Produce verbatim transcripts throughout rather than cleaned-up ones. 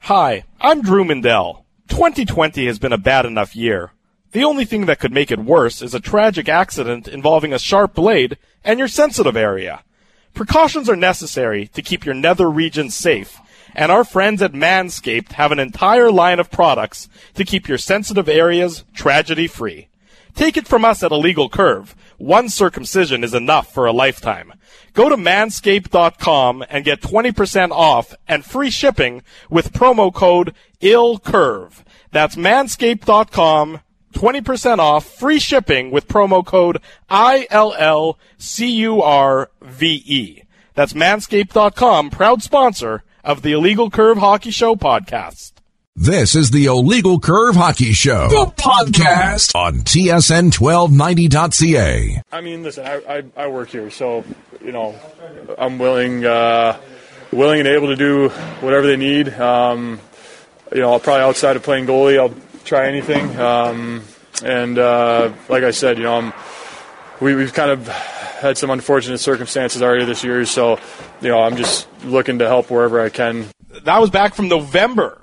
Hi, I'm Drew Mindell. twenty twenty has been a bad enough year. The only thing that could make it worse is a tragic accident involving a sharp blade and your sensitive area. Precautions are necessary to keep your nether region safe, and our friends at Manscaped have an entire line of products to keep your sensitive areas tragedy-free. Take it from us at Illegal Curve. One circumcision is enough for a lifetime. Go to manscaped dot com and get twenty percent off and free shipping with promo code I L C U R V E. That's manscaped dot com, twenty percent off, free shipping with promo code I L L C U R V E. That's manscaped dot com, proud sponsor of the Illegal Curve Hockey Show podcast. This is the Illegal Curve Hockey Show, the podcast on T S N twelve ninety dot C A. I mean, listen, I, I, I work here, so, you know, I'm willing, uh, willing and able to do whatever they need. Um, you know, I'll probably outside of playing goalie, I'll try anything. Um, and uh, like I said, you know, I'm, we, we've kind of had some unfortunate circumstances already this year, so, you know, I'm just looking to help wherever I can. That was back from November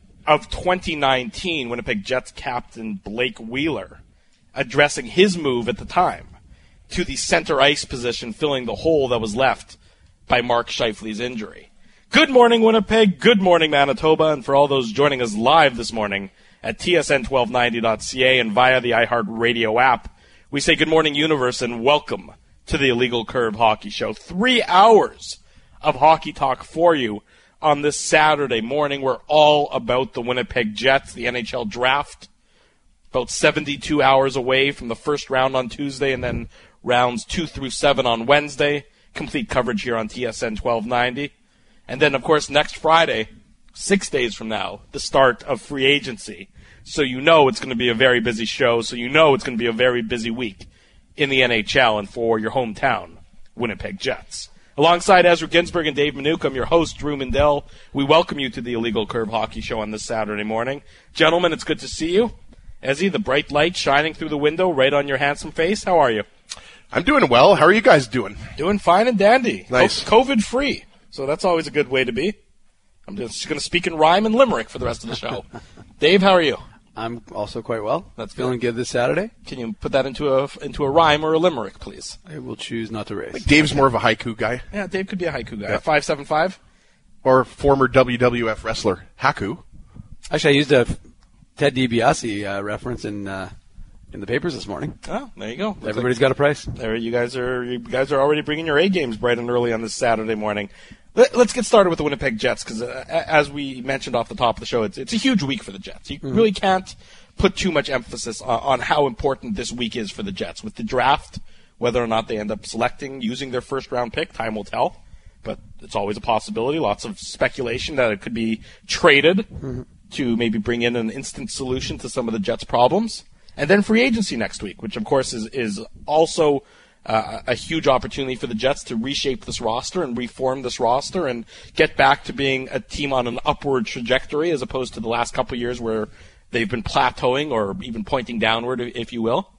of twenty nineteen, Winnipeg Jets captain Blake Wheeler addressing his move at the time to the center ice position, filling the hole that was left by Mark Scheifele's injury. Good morning, Winnipeg. Good morning, Manitoba. And for all those joining us live this morning at T S N twelve ninety dot C A and via the iHeartRadio app, we say good morning, universe, and welcome to the Illegal Curve Hockey Show. Three hours of hockey talk for you on this Saturday morning. We're all about the Winnipeg Jets, the N H L draft, about seventy-two hours away from the first round on Tuesday and then rounds two through seven on Wednesday. Complete coverage here on T S N twelve ninety. And then, of course, next Friday, six days from now, the start of free agency. So you know it's going to be a very busy show, so you know it's going to be a very busy week in the N H L and for your hometown Winnipeg Jets. Alongside Ezra Ginsburg and Dave Minuk, I'm your host, Drew Mindell. We welcome you to the Illegal Curve Hockey Show on this Saturday morning. Gentlemen, it's good to see you. Ezzy, the bright light shining through the window right on your handsome face. How are you? I'm doing well. How are you guys doing? Doing fine and dandy. Nice. COVID-free, so that's always a good way to be. I'm just going to speak in rhyme and limerick for the rest of the show. Dave, how are you? I'm also quite well. That's feeling good. good this Saturday. Can you put that into a into a rhyme or a limerick, please? I will choose not to race. Like Dave's more of a haiku guy. Yeah, Dave could be a haiku guy. Yeah. five seven five? Or former W W F wrestler, Haku. Actually, I used a Ted DiBiase uh, reference in uh, in the papers this morning. Oh, there you go. Looks Everybody's like, got a price. There, you guys are you guys are already bringing your A games bright and early on this Saturday morning. Let, let's get started with the Winnipeg Jets because, uh, as we mentioned off the top of the show, it's it's a huge week for the Jets. You mm-hmm. really can't put too much emphasis on, on how important this week is for the Jets. With the draft, whether or not they end up selecting, using their first-round pick, time will tell. But it's always a possibility. Lots of speculation that it could be traded mm-hmm. to maybe bring in an instant solution to some of the Jets' problems. And then free agency next week, which, of course, is, is also uh, a huge opportunity for the Jets to reshape this roster and reform this roster and get back to being a team on an upward trajectory as opposed to the last couple of years where they've been plateauing or even pointing downward, if you will.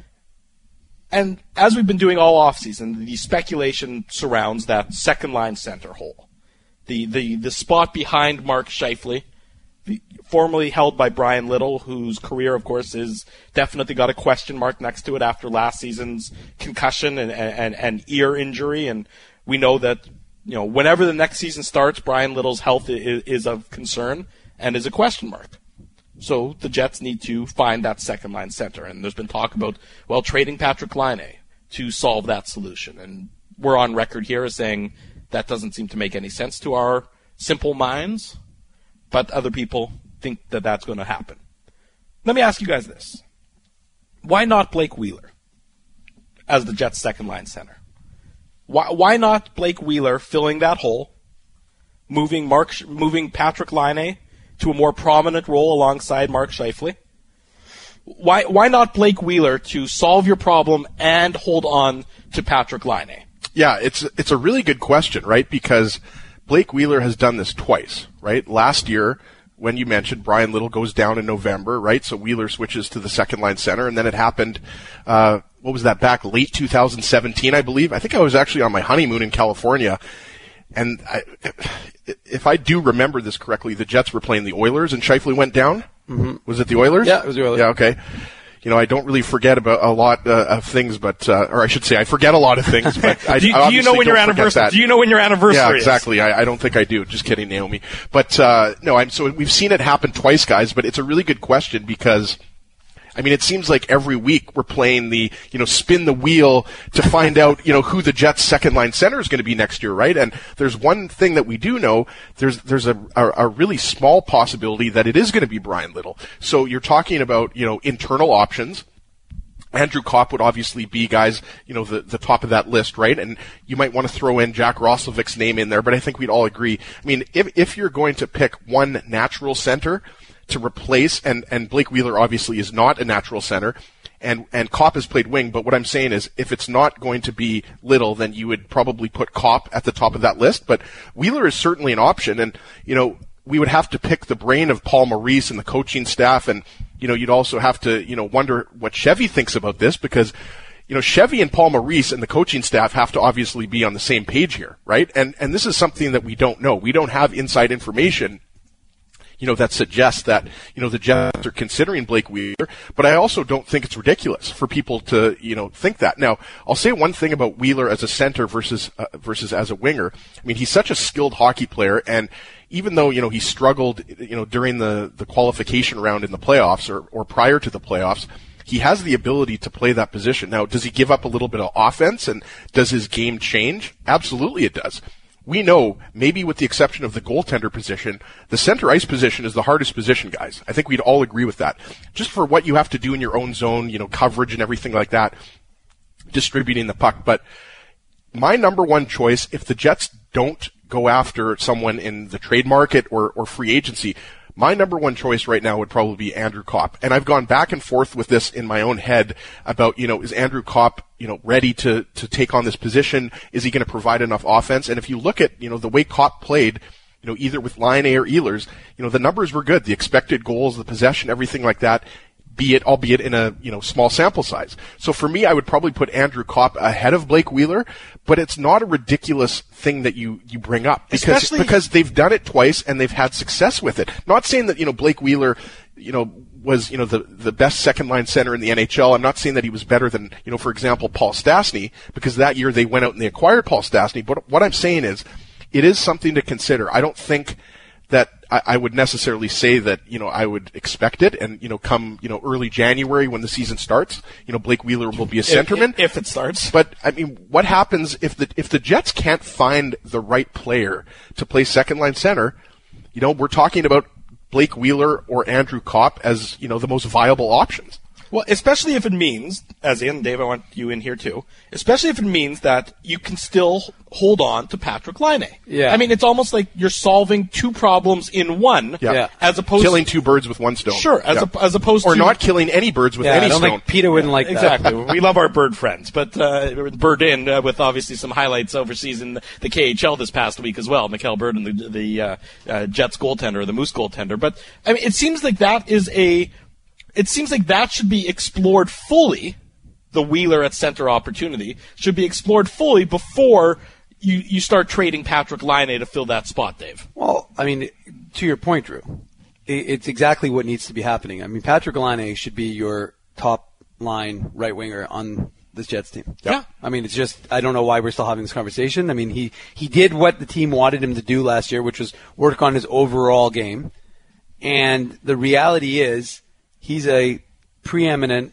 And as we've been doing all offseason, the speculation surrounds that second-line center hole. The, the, the spot behind Mark Scheifele, the, formerly held by Brian Little, whose career, of course, is definitely got a question mark next to it after last season's concussion and, and, and ear injury. And we know that, you know, whenever the next season starts, Brian Little's health is, is of concern and is a question mark. So the Jets need to find that second-line center. And there's been talk about, well, trading Patrick Laine to solve that solution. And we're on record here as saying that doesn't seem to make any sense to our simple minds, but other people think that that's going to happen. Let me ask you guys this. Why not Blake Wheeler as the Jets' second-line center? Why, why not Blake Wheeler filling that hole, moving Mark, moving Patrick Laine to a more prominent role alongside Mark Scheifele? Why why not Blake Wheeler to solve your problem and hold on to Patrick Laine? Yeah, it's it's a really good question, right? Because Blake Wheeler has done this twice, right? Last year, when you mentioned Brian Little goes down in November, right? So Wheeler switches to the second line center, and then it happened, uh, what was that, back late two thousand seventeen, I believe? I think I was actually on my honeymoon in California. And I, if I do remember this correctly, the Jets were playing the Oilers and Scheifele went down. Mm-hmm. Was it the Oilers? Yeah, it was the Oilers. Yeah, okay. You know, I don't really forget about a lot uh, of things, but uh, or I should say, I forget a lot of things. But I, do, you, I do you know when your anniversary? Do you know when your anniversary? Yeah, is? exactly. I, I don't think I do. Just kidding, Naomi. But uh, no, I'm so we've seen it happen twice, guys. But it's a really good question because, I mean, it seems like every week we're playing the, you know, spin the wheel to find out, you know, who the Jets' second line center is going to be next year, right? And there's one thing that we do know. There's there's a, a, a really small possibility that it is going to be Brian Little. So you're talking about, you know, internal options. Andrew Kopp would obviously be, guys, you know, the, the top of that list, right? And you might want to throw in Jack Roslovic's name in there, but I think we'd all agree. I mean, if if you're going to pick one natural center to replace, and, and Blake Wheeler obviously is not a natural center, and, and Kopp has played wing, but what I'm saying is if it's not going to be Little, then you would probably put Kopp at the top of that list, but Wheeler is certainly an option, and, you know, we would have to pick the brain of Paul Maurice and the coaching staff, and, you know, you'd also have to, you know, wonder what Chevy thinks about this, because, you know, Chevy and Paul Maurice and the coaching staff have to obviously be on the same page here, right? And, and this is something that we don't know. We don't have inside information, you know, that suggests that, you know, the Jets are considering Blake Wheeler, but I also don't think it's ridiculous for people to, you know, think that. Now, I'll say one thing about Wheeler as a center versus, uh, versus as a winger. I mean, he's such a skilled hockey player, and even though, you know, he struggled, you know, during the, the qualification round in the playoffs or, or prior to the playoffs, he has the ability to play that position. Now, does he give up a little bit of offense, and does his game change? Absolutely it does. We know, maybe with the exception of the goaltender position, the center ice position is the hardest position, guys. I think we'd all agree with that. Just for what you have to do in your own zone, you know, coverage and everything like that, distributing the puck. But my number one choice, if the Jets don't go after someone in the trade market or, or free agency, my number one choice right now would probably be Andrew Kopp. And I've gone back and forth with this in my own head about, you know, is Andrew Kopp, you know, ready to, to take on this position? Is he going to provide enough offense? And if you look at, you know, the way Kopp played, you know, either with Line A or Ehlers, you know, the numbers were good. The expected goals, the possession, everything like that, be it, albeit in a, you know, small sample size. So for me, I would probably put Andrew Kopp ahead of Blake Wheeler, but it's not a ridiculous thing that you, you bring up because, Especially, because they've done it twice and they've had success with it. Not saying that, you know, Blake Wheeler, you know, was, you know, the, the best second line center in the N H L. I'm not saying that he was better than, you know, for example, Paul Stastny, because that year they went out and they acquired Paul Stastny. But what I'm saying is, it is something to consider. I don't think that I, I would necessarily say that, you know, I would expect it, and, you know, come, you know, early January when the season starts, you know, Blake Wheeler will be a centerman. If, if it starts. But, I mean, what happens if the, if the Jets can't find the right player to play second line center? You know, we're talking about Blake Wheeler or Andrew Kopp as, you know, the most viable options. Well, especially if it means, as in, Dave, I want you in here too, especially if it means that you can still hold on to Patrick Laine. Yeah. I mean, it's almost like you're solving two problems in one, Yeah. Yeah. as opposed Killing to... two birds with one stone. Sure, as, Yeah. a, as opposed Or to... not killing any birds with Yeah, any I don't stone. think Peter wouldn't like that. Exactly. We love our bird friends, but uh, Bird in uh, with obviously some highlights overseas in the K H L this past week as well. Mikhail Bird and the, the uh, uh, Jets goaltender, the Moose goaltender. But I mean, it seems like that is a... It seems like that should be explored fully. The Wheeler at center opportunity should be explored fully before you, you start trading Patrick Laine to fill that spot, Dave. Well, I mean, to your point, Drew, it's exactly what needs to be happening. I mean, Patrick Laine should be your top line right winger on this Jets team. Yeah. I mean, it's just, I don't know why we're still having this conversation. I mean, he, he did what the team wanted him to do last year, which was work on his overall game. And the reality is, he's a preeminent,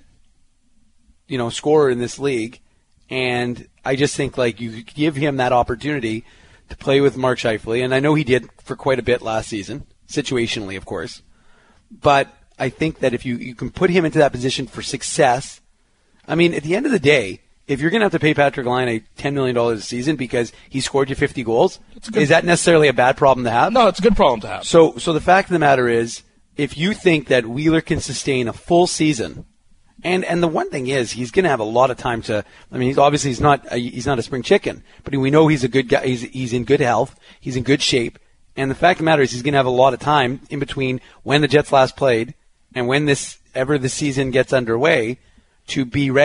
you know, scorer in this league, and I just think like you give him that opportunity to play with Mark Scheifele, and I know he did for quite a bit last season, situationally, of course. But I think that if you, you can put him into that position for success, I mean, at the end of the day, if you're going to have to pay Patrick Laine ten million dollars a season because he scored you fifty goals, good, is that necessarily a bad problem to have? No, it's a good problem to have. So, so the fact of the matter is, if you think that Wheeler can sustain a full season, and and the one thing is he's going to have a lot of time to. I mean, he's obviously he's not a, he's not a spring chicken, but we know he's a good guy. He's he's in good health. He's in good shape. And the fact of the matter is he's going to have a lot of time in between when the Jets last played and when this ever the season gets underway to be ready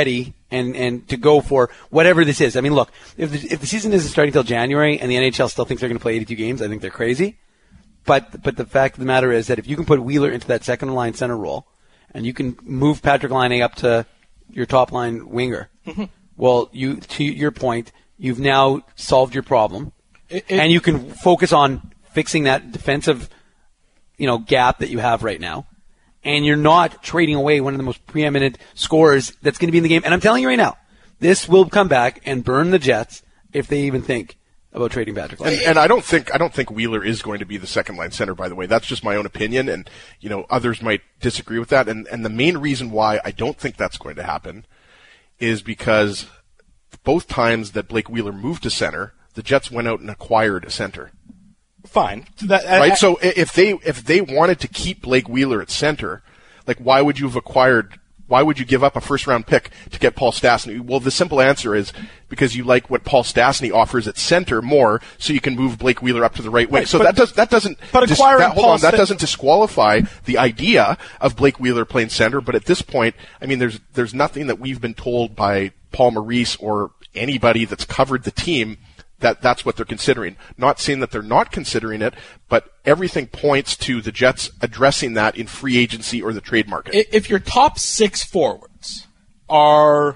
and, and to go for whatever this is. I mean, look, if the, if the season isn't starting until January and the N H L still thinks they're going to play eighty-two games, I think they're crazy. But but the fact of the matter is that if you can put Wheeler into that second line center role and you can move Patrick Laine up to your top line winger, mm-hmm. well, you to your point, you've now solved your problem, it, it, and you can focus on fixing that defensive, you know, gap that you have right now. And you're not trading away one of the most preeminent scorers that's going to be in the game. And I'm telling you right now, this will come back and burn the Jets if they even think about trading Patrick Laine. And, and I don't think I don't think Wheeler is going to be the second line center, by the way. That's just my own opinion, and you know others might disagree with that. And and the main reason why I don't think that's going to happen is because both times that Blake Wheeler moved to center, the Jets went out and acquired a center. Fine. That, I, right? I, so if they if they wanted to keep Blake Wheeler at center, like why would you have acquired why would you give up a first round pick to get Paul Stastny? Well, the simple answer is because you like what Paul Stastny offers at center more, so you can move Blake Wheeler up to the right wing. Right, so but, that does that doesn't but dis- acquiring that, hold Paul on, that St- doesn't disqualify the idea of Blake Wheeler playing center, but at this point, I mean there's there's nothing that we've been told by Paul Maurice or anybody that's covered the team that that's what they're considering. Not saying that they're not considering it, but everything points to the Jets addressing that in free agency or the trade market. If your top six forwards are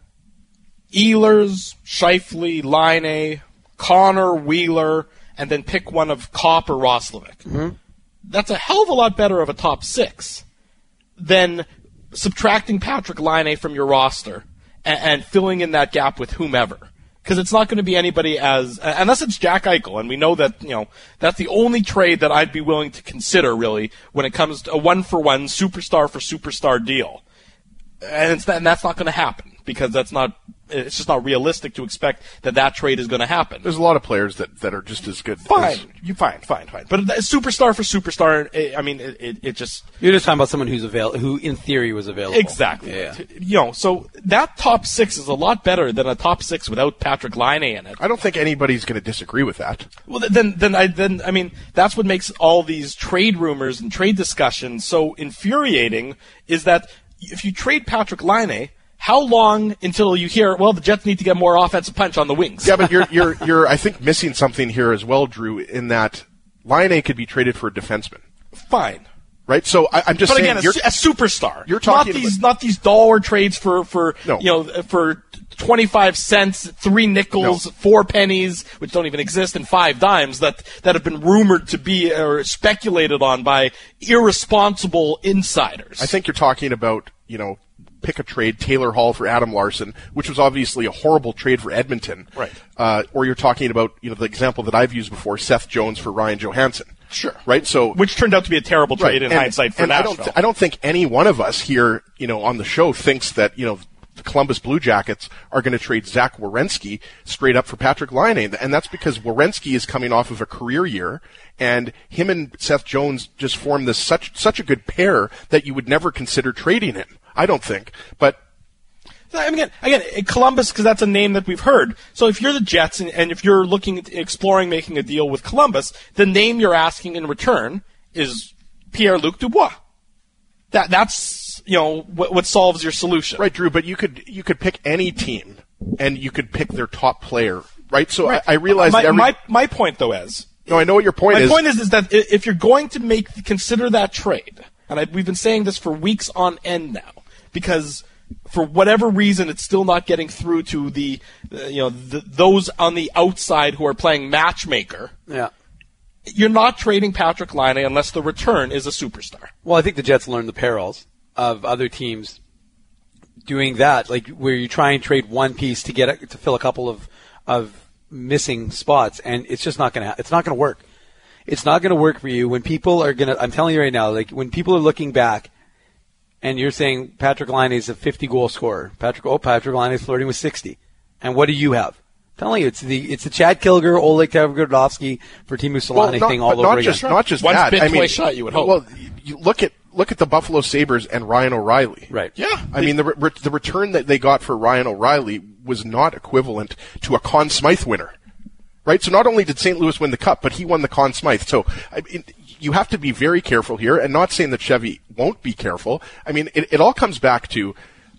Ehlers, Scheifele, Laine, Connor, Wheeler, and then pick one of Kopp or Roslovic, mm-hmm. that's a hell of a lot better of a top six than subtracting Patrick Laine from your roster and, and filling in that gap with whomever. Because it's not going to be anybody as, unless it's Jack Eichel, and we know that, you know, that's the only trade that I'd be willing to consider, really, when it comes to a one-for-one, superstar for superstar deal. And, it's, and that's not going to happen, because that's not, it's just not realistic to expect that that trade is going to happen. There's a lot of players that, that are just as good. Fine. As, you fine, fine, fine. But superstar for superstar, I mean, it, it, it just... You're just talking about someone who's avail- who in theory was available. Exactly. Yeah. You know, so that top six is a lot better than a top six without Patrick Laine in it. I don't think anybody's going to disagree with that. Well, then, then I, then, I mean, that's what makes all these trade rumors and trade discussions so infuriating, is that if you trade Patrick Laine, how long until you hear, well, the Jets need to get more offensive punch on the wings? Yeah, but you're, you're, you're, I think, missing something here as well, Drew, in that Laine could be traded for a defenseman. Fine. Right? So I, I'm just but saying. But again, a, a superstar. You're talking not these, about, not these dollar trades for, for, no. you know, for twenty-five cents, three nickels, no. four pennies, which don't even exist, and five dimes that, that have been rumored to be or speculated on by irresponsible insiders. I think you're talking about, you know, pick a trade, Taylor Hall for Adam Larson, which was obviously a horrible trade for Edmonton. Right. Uh, or you're talking about, you know, the example that I've used before, Seth Jones for Ryan Johansson. Sure. Right. So, which turned out to be a terrible trade right. in and, hindsight for and Nashville. I don't, th- I don't think any one of us here, you know, on the show thinks that, you know, the Columbus Blue Jackets are going to trade Zach Werenski straight up for Patrick Laine, and that's because Werenski is coming off of a career year, and him and Seth Jones just formed this such such a good pair that you would never consider trading him. I don't think, but. I mean, again, again, Columbus, because that's a name that we've heard. So if you're the Jets and, and if you're looking at exploring making a deal with Columbus, the name you're asking in return is Pierre-Luc Dubois. That that's you know what, what solves your solution, right, Drew? But you could you could pick any team and you could pick their top player, right? So right. I, I realize my, that every... my my point though is no, I know what your point my is. My point is is that if you're going to make consider that trade, and I, we've been saying this for weeks on end now, because. For whatever reason, it's still not getting through to the, uh, you know, the, those on the outside who are playing matchmaker. Yeah. You're not trading Patrick Laine unless the return is a superstar. Well, I think the Jets learned the perils of other teams doing that, like where you try and trade one piece to get a, to fill a couple of of missing spots, and it's just not gonna ha- it's not gonna work. It's not gonna work for you when people are gonna. I'm telling you right now, like when people are looking back. And you're saying Patrick Laine is a fifty-goal scorer. Patrick, oh, Patrick Laine is flirting with sixty. And what do you have? I'm telling you, it's the it's the Chad Kilger, Oleg Tverdovsky for Teemu Solana well, thing all not over just, again. Not just Once that. bit, I mean, twice shot, you would hope. Well, you look at look at the Buffalo Sabres and Ryan O'Reilly. Right. Yeah. I mean, the re- the return that they got for Ryan O'Reilly was not equivalent to a Conn Smythe winner. Right? So not only did Saint Louis win the Cup, but he won the Conn Smythe. So I mean, you have to be very careful here, and not saying that Chevy won't be careful. I mean, it, it all comes back to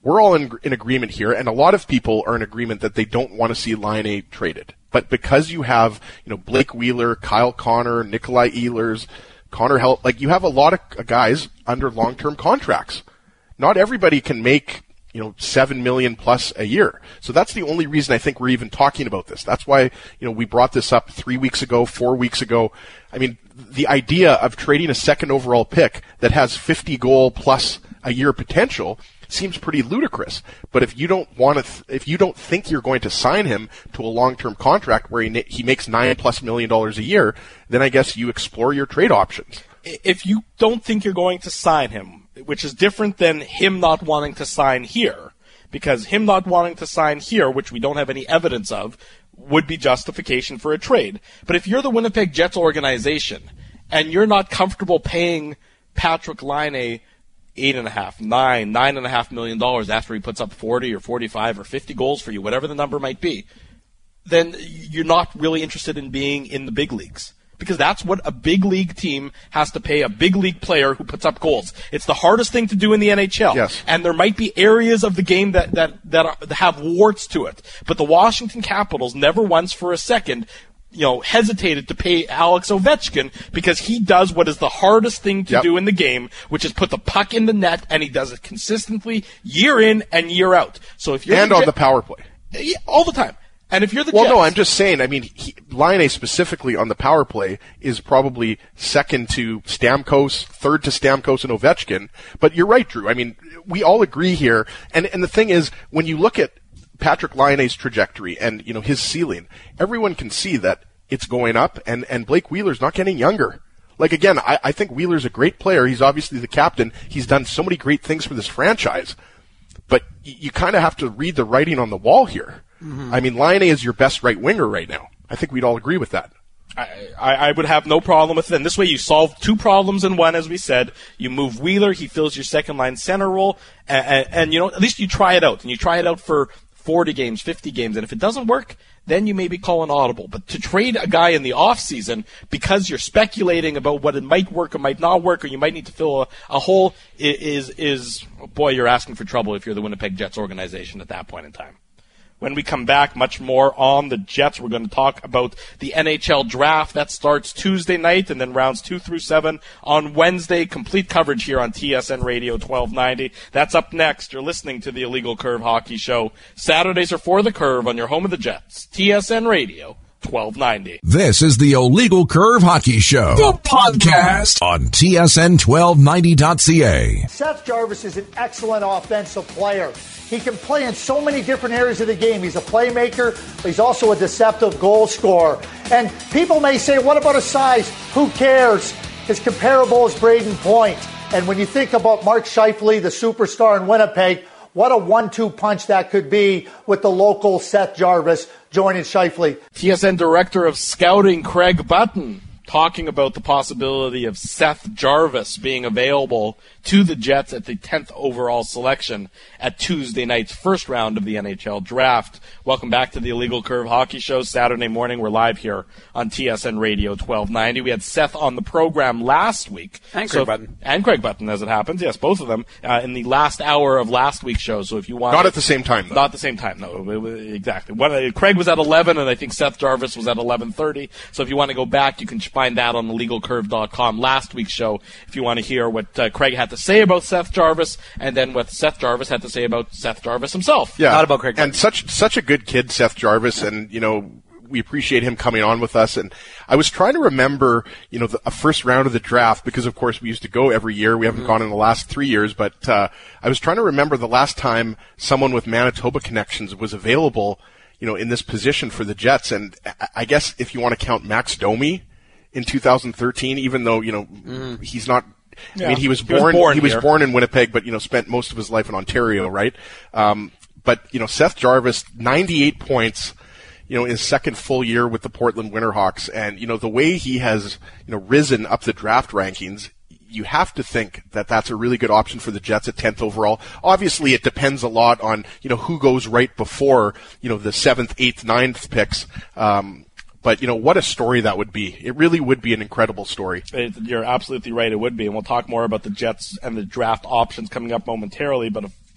we're all in, in agreement here, and a lot of people are in agreement that they don't want to see Laine traded. But because you have, you know, Blake Wheeler, Kyle Connor, Nikolai Ehlers, Connor Hell, like you have a lot of guys under long-term contracts. Not everybody can make, you know, seven million plus a year. So that's the only reason I think we're even talking about this. That's why, you know, we brought this up three weeks ago, four weeks ago. I mean, the idea of trading a second overall pick that has fifty goal plus a year potential seems pretty ludicrous. But if you don't want to, th- if you don't think you're going to sign him to a long-term contract where he na- he makes nine plus million dollars a year, then I guess you explore your trade options. If you don't think you're going to sign him, which is different than him not wanting to sign here, because him not wanting to sign here, which we don't have any evidence of, would be justification for a trade. But if you're the Winnipeg Jets organization and you're not comfortable paying Patrick Laine eight and a half, nine, nine and a half million dollars after he puts up forty or forty-five or fifty goals for you, whatever the number might be, then you're not really interested in being in the big leagues. Because that's what a big league team has to pay a big league player who puts up goals. It's the hardest thing to do in the N H L. Yes. And there might be areas of the game that, that, that, are, that have warts to it. But the Washington Capitals never once for a second you know, hesitated to pay Alex Ovechkin because he does what is the hardest thing to yep. do in the game, which is put the puck in the net, and he does it consistently year in and year out. So if you're and the on Jet- the power play, yeah, all the time. And if you're the well, Jets, no, I'm just saying. I mean, he, Laine specifically on the power play is probably second to Stamkos, third to Stamkos and Ovechkin. But you're right, Drew. I mean, we all agree here. And and the thing is, when you look at Patrick Laine's trajectory and, you know, his ceiling, everyone can see that it's going up, and, and Blake Wheeler's not getting younger. Like, again, I, I think Wheeler's a great player. He's obviously the captain. He's done so many great things for this franchise. But y- you kind of have to read the writing on the wall here. Mm-hmm. I mean, Laine is your best right winger right now. I think we'd all agree with that. I, I, I would have no problem with it. And this way you solve two problems in one, as we said. You move Wheeler, he fills your second line center role, and, and, and you know, at least you try it out. And you try it out for forty games, fifty games, and if it doesn't work, then you maybe call an audible. But to trade a guy in the off season because you're speculating about what it might work or might not work, or you might need to fill a, a hole, is is boy, you're asking for trouble if you're the Winnipeg Jets organization at that point in time. When we come back, much more on the Jets. We're going to talk about the N H L draft. That starts Tuesday night, and then rounds two through seven on Wednesday. Complete coverage here on T S N Radio twelve ninety. That's up next. You're listening to the Illegal Curve Hockey Show. Saturdays are for the Curve on your home of the Jets. T S N Radio twelve ninety. This is the Illegal Curve Hockey Show, the podcast on T S N twelve ninety dot C A. Seth Jarvis is an excellent offensive player. He can play in so many different areas of the game. He's a playmaker, but he's also a deceptive goal scorer. And people may say, what about his size? Who cares? His comparable is Braden Point. And when you think about Mark Scheifele, the superstar in Winnipeg, what a one two punch that could be with the local Seth Jarvis joining Scheifele. T S N Director of Scouting Craig Button talking about the possibility of Seth Jarvis being available to the Jets at the tenth overall selection at Tuesday night's first round of the N H L draft. Welcome back to the Illegal Curve Hockey Show. Saturday morning, we're live here on T S N Radio twelve ninety. We had Seth on the program last week. And Craig so, Button. And Craig Button, as it happens. Yes, both of them uh, in the last hour of last week's show. So if you want... Not at the same time, though. Not at the same time, no. Exactly. One, uh, Craig was at eleven, and I think Seth Jarvis was at eleven thirty. So if you want to go back, you can find that on illegal curve dot com, last week's show, if you want to hear what uh, Craig had to say about Seth Jarvis, and then what Seth Jarvis had to say about Seth Jarvis himself. Yeah, Not about Craig. And such such a good kid, Seth Jarvis, and you know, we appreciate him coming on with us. And I was trying to remember, you know, the a first round of the draft, because of course we used to go every year. We haven't mm-hmm. gone in the last three years, but uh, I was trying to remember the last time someone with Manitoba connections was available, you know, in this position for the Jets. And I guess if you want to count Max Domi in two thousand thirteen, even though, you know, mm. he's not, yeah. I mean, he was he born, was born, he was here. born in Winnipeg, but, you know, spent most of his life in Ontario, right? Um, but, you know, Seth Jarvis, ninety-eight points, you know, in his second full year with the Portland Winterhawks. And, you know, the way he has, you know, risen up the draft rankings, you have to think that that's a really good option for the Jets at tenth overall. Obviously, it depends a lot on, you know, who goes right before, you know, the seventh, eighth, ninth picks. Um, But, you know, what a story that would be. It really would be an incredible story. It, you're absolutely right. It would be. And we'll talk more about the Jets and the draft options coming up momentarily. But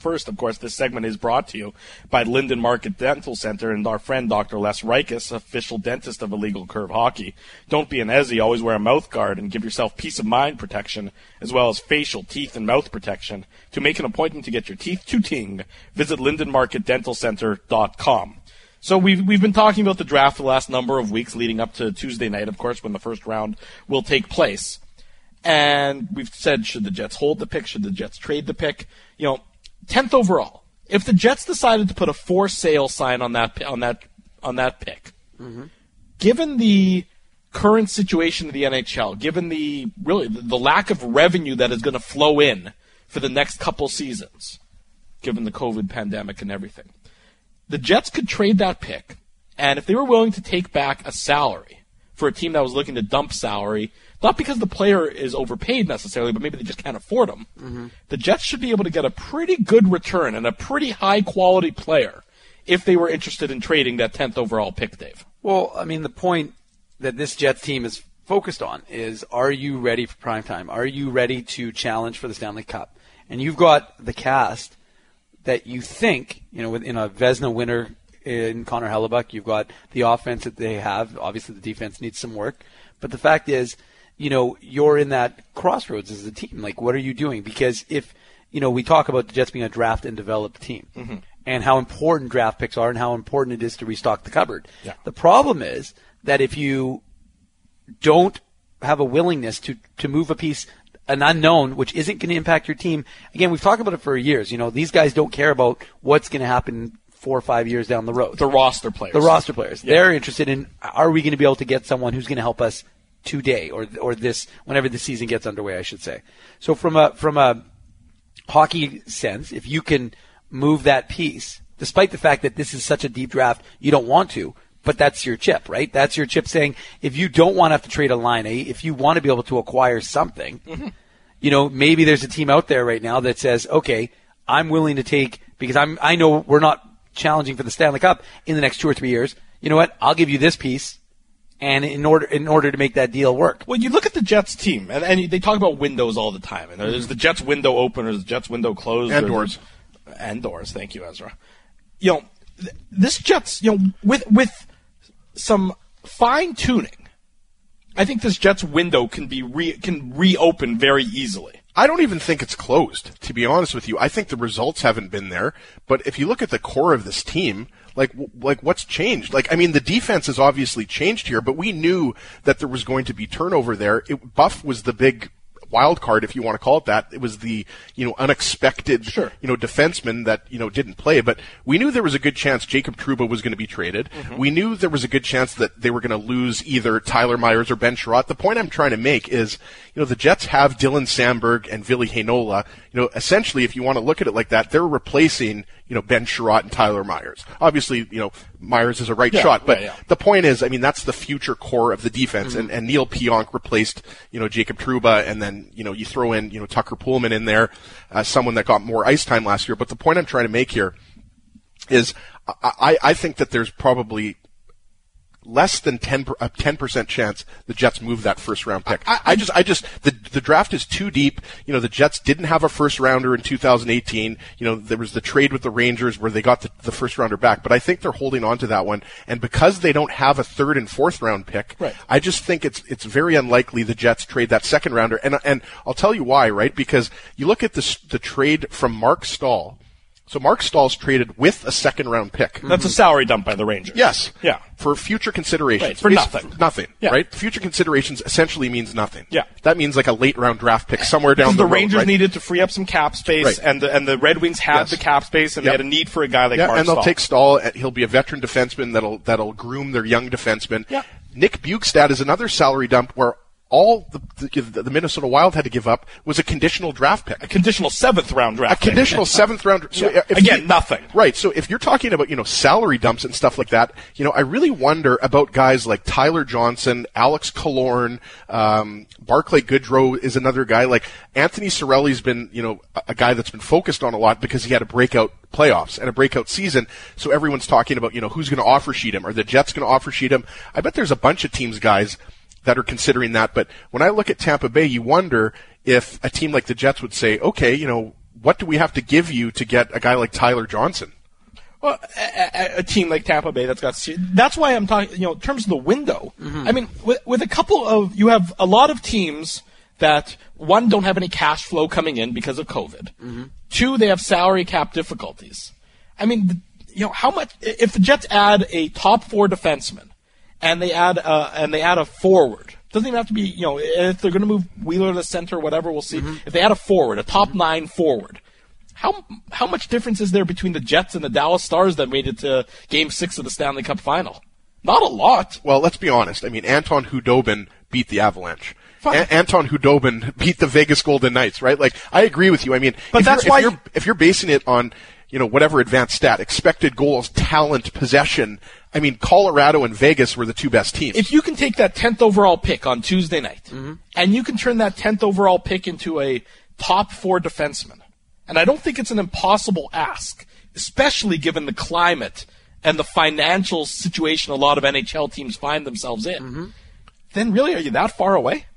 First, of course, this segment is brought to you by Linden Market Dental Center and our friend Doctor Les Rikus, official dentist of Illegal Curve Hockey. Don't be an Ezzy, always wear a mouth guard and give yourself peace of mind protection, as well as facial, teeth, and mouth protection. To make an appointment to get your teeth tooting, visit linden market dental center dot com. So we've, we've been talking about the draft for the last number of weeks leading up to Tuesday night, of course, when the first round will take place. And we've said, should the Jets hold the pick? Should the Jets trade the pick? You know, tenth overall. If the Jets decided to put a for sale sign on that on that on that pick, mm-hmm. given the current situation of the N H L, given the really the lack of revenue that is going to flow in for the next couple seasons, given the COVID pandemic and everything, the Jets could trade that pick, and if they were willing to take back a salary for a team that was looking to dump salary, not because the player is overpaid necessarily, but maybe they just can't afford him, mm-hmm. the Jets should be able to get a pretty good return and a pretty high-quality player if they were interested in trading that tenth overall pick, Dave. Well, I mean, the point that this Jets team is focused on is, are you ready for prime time? Are you ready to challenge for the Stanley Cup? And you've got the cast that you think, you know, in a Vezina winner in Connor Hellebuyck, you've got the offense that they have. Obviously, the defense needs some work. But the fact is, you know, you're in that crossroads as a team. Like, what are you doing? Because if, you know, we talk about the Jets being a draft and develop team mm-hmm. and how important draft picks are and how important it is to restock the cupboard. Yeah. The problem is that if you don't have a willingness to, to move a piece, an unknown, which isn't going to impact your team. Again, we've talked about it for years. You know, these guys don't care about what's going to happen four or five years down the road. The roster players. The roster players. Yeah. They're interested in, are we going to be able to get someone who's going to help us today or or this, whenever the season gets underway, I should say. So from a from a hockey sense, if you can move that piece, despite the fact that this is such a deep draft, you don't want to, but that's your chip, right? That's your chip saying, if you don't want to have to trade a line, if you want to be able to acquire something, mm-hmm. you know, maybe there's a team out there right now that says, okay, I'm willing to take, because I'm, I know we're not challenging for the Stanley Cup in the next two or three years. You know what? I'll give you this piece, and in order in order to make that deal work. Well, you look at the Jets team, and, and they talk about windows all the time. And there's the Jets window open, or the Jets window closed. And doors. And doors. Thank you, Ezra. You know, th- this Jets, you know, with with some fine tuning, I think this Jets window can be re- can reopen very easily. I don't even think it's closed, to be honest with you. I think the results haven't been there. But if you look at the core of this team, like, like what's changed? Like, I mean, the defense has obviously changed here, but we knew that there was going to be turnover there. It, Buff was the big wild card, if you want to call it that. It was the, you know, unexpected, sure. you know, defenseman that, you know, didn't play. But we knew there was a good chance Jacob Trouba was going to be traded. Mm-hmm. We knew there was a good chance that they were going to lose either Tyler Myers or Ben Sherratt. The point I'm trying to make is, you know, the Jets have Dylan Sandberg and Ville Heinola. You know, essentially, if you want to look at it like that, they're replacing, you know, Ben Sherratt and Tyler Myers. Obviously, you know, Myers is a right yeah, shot, but yeah, yeah. the point is, I mean, that's the future core of the defense. Mm-hmm. And, and Neil Pionk replaced, you know, Jacob Trouba, and then, you know, you throw in, you know, Tucker Pullman in there, uh, someone that got more ice time last year. But the point I'm trying to make here is I, I think that there's probably less than ten a ten percent chance the Jets move that first round pick. I, I just, I just, the the draft is too deep. You know, the Jets didn't have a first rounder in two thousand eighteen. You know, there was the trade with the Rangers where they got the, the first rounder back, but I think they're holding on to that one. And because they don't have a third and fourth round pick, right. I just think it's it's very unlikely the Jets trade that second rounder. And and I'll tell you why, right? Because you look at the the trade from Mark Stahl. So Mark Stahl's traded with a second-round pick. That's mm-hmm. a salary dump by the Rangers. Yes. Yeah. For future considerations. Right, for nothing. Nothing, yeah. right? Future considerations essentially means nothing. Yeah. That means like a late-round draft pick somewhere down because the, the road, Rangers right? needed to free up some cap space, right. and, the, and the Red Wings had yes. the cap space, and yep. they had a need for a guy like yeah, Mark and they'll Stahl. take Stahl. He'll be a veteran defenseman that'll that'll groom their young defenseman. Yeah. Nick Bjugstad is another salary dump where all the, the, the Minnesota Wild had to give up was a conditional draft pick. A conditional seventh round draft A pick. conditional seventh round. So yeah. if Again, you, nothing. Right. So if you're talking about, you know, salary dumps and stuff like that, you know, I really wonder about guys like Tyler Johnson, Alex Killorn, um, Barclay Goodrow is another guy. Like Anthony Cirelli's been, you know, a, a guy that's been focused on a lot because he had a breakout playoffs and a breakout season. So everyone's talking about, you know, who's going to offer sheet him? Are the Jets going to offer sheet him? I bet there's a bunch of teams, guys, that are considering that. But when I look at Tampa Bay, you wonder if a team like the Jets would say, okay, you know, what do we have to give you to get a guy like Tyler Johnson? Well, a, a, a team like Tampa Bay that's got – that's why I'm talking – you know, in terms of the window. Mm-hmm. I mean, with, with a couple of – you have a lot of teams that, one, don't have any cash flow coming in because of COVID. Mm-hmm. Two, they have salary cap difficulties. I mean, you know, how much – if the Jets add a top four defenseman and they add a, and they add a forward – doesn't even have to be, you know, if they're going to move Wheeler to the center or whatever, we'll see. Mm-hmm. If they add a forward, a top mm-hmm. nine forward, how how much difference is there between the Jets and the Dallas Stars that made it to Game Six of the Stanley Cup Final? Not a lot. Well, let's be honest. I mean, Anton Khudobin beat the Avalanche. A- Anton Khudobin beat the Vegas Golden Knights, right? Like, I agree with you. I mean, but if that's you're, why if you're, if you're basing it on, you know, whatever advanced stat, expected goals, talent, possession. I mean, Colorado and Vegas were the two best teams. If you can take that tenth overall pick on Tuesday night, mm-hmm. and you can turn that tenth overall pick into a top four defenseman, and I don't think it's an impossible ask, especially given the climate and the financial situation a lot of N H L teams find themselves in, mm-hmm. then really, are you that far away?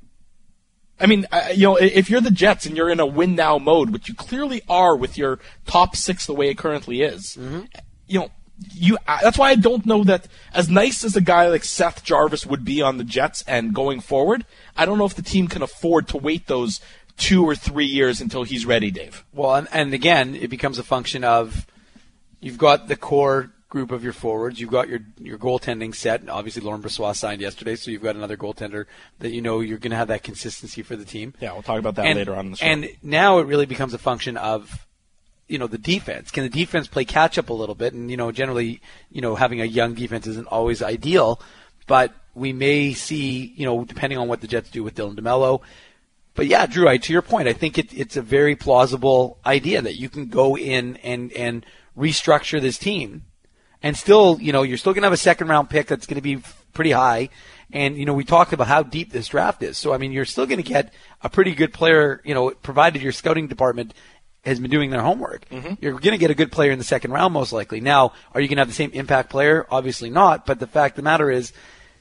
I mean, uh, you know, if you're the Jets and you're in a win-now mode, which you clearly are with your top six the way it currently is, mm-hmm. you know, You, that's why I don't know that as nice as a guy like Seth Jarvis would be on the Jets and going forward, I don't know if the team can afford to wait those two or three years until he's ready, Dave. Well, and, and again, it becomes a function of you've got the core group of your forwards, you've got your your goaltending set. Obviously, Laurent Brossoit signed yesterday, so you've got another goaltender that you know you're going to have that consistency for the team. Yeah, we'll talk about that and, later on in the show. And now it really becomes a function of you know, the defense. Can the defense play catch up a little bit? And, you know, generally, you know, having a young defense isn't always ideal, but we may see, you know, depending on what the Jets do with Dylan DeMello. But yeah, Drew, I, to your point, I think it, it's a very plausible idea that you can go in and, and restructure this team and still, you know, you're still going to have a second round pick that's going to be pretty high. And, you know, we talked about how deep this draft is. So, I mean, you're still going to get a pretty good player, you know, provided your scouting department has been doing their homework. Mm-hmm. You're going to get a good player in the second round, most likely. Now, are you going to have the same impact player? Obviously not. But the fact of the matter is,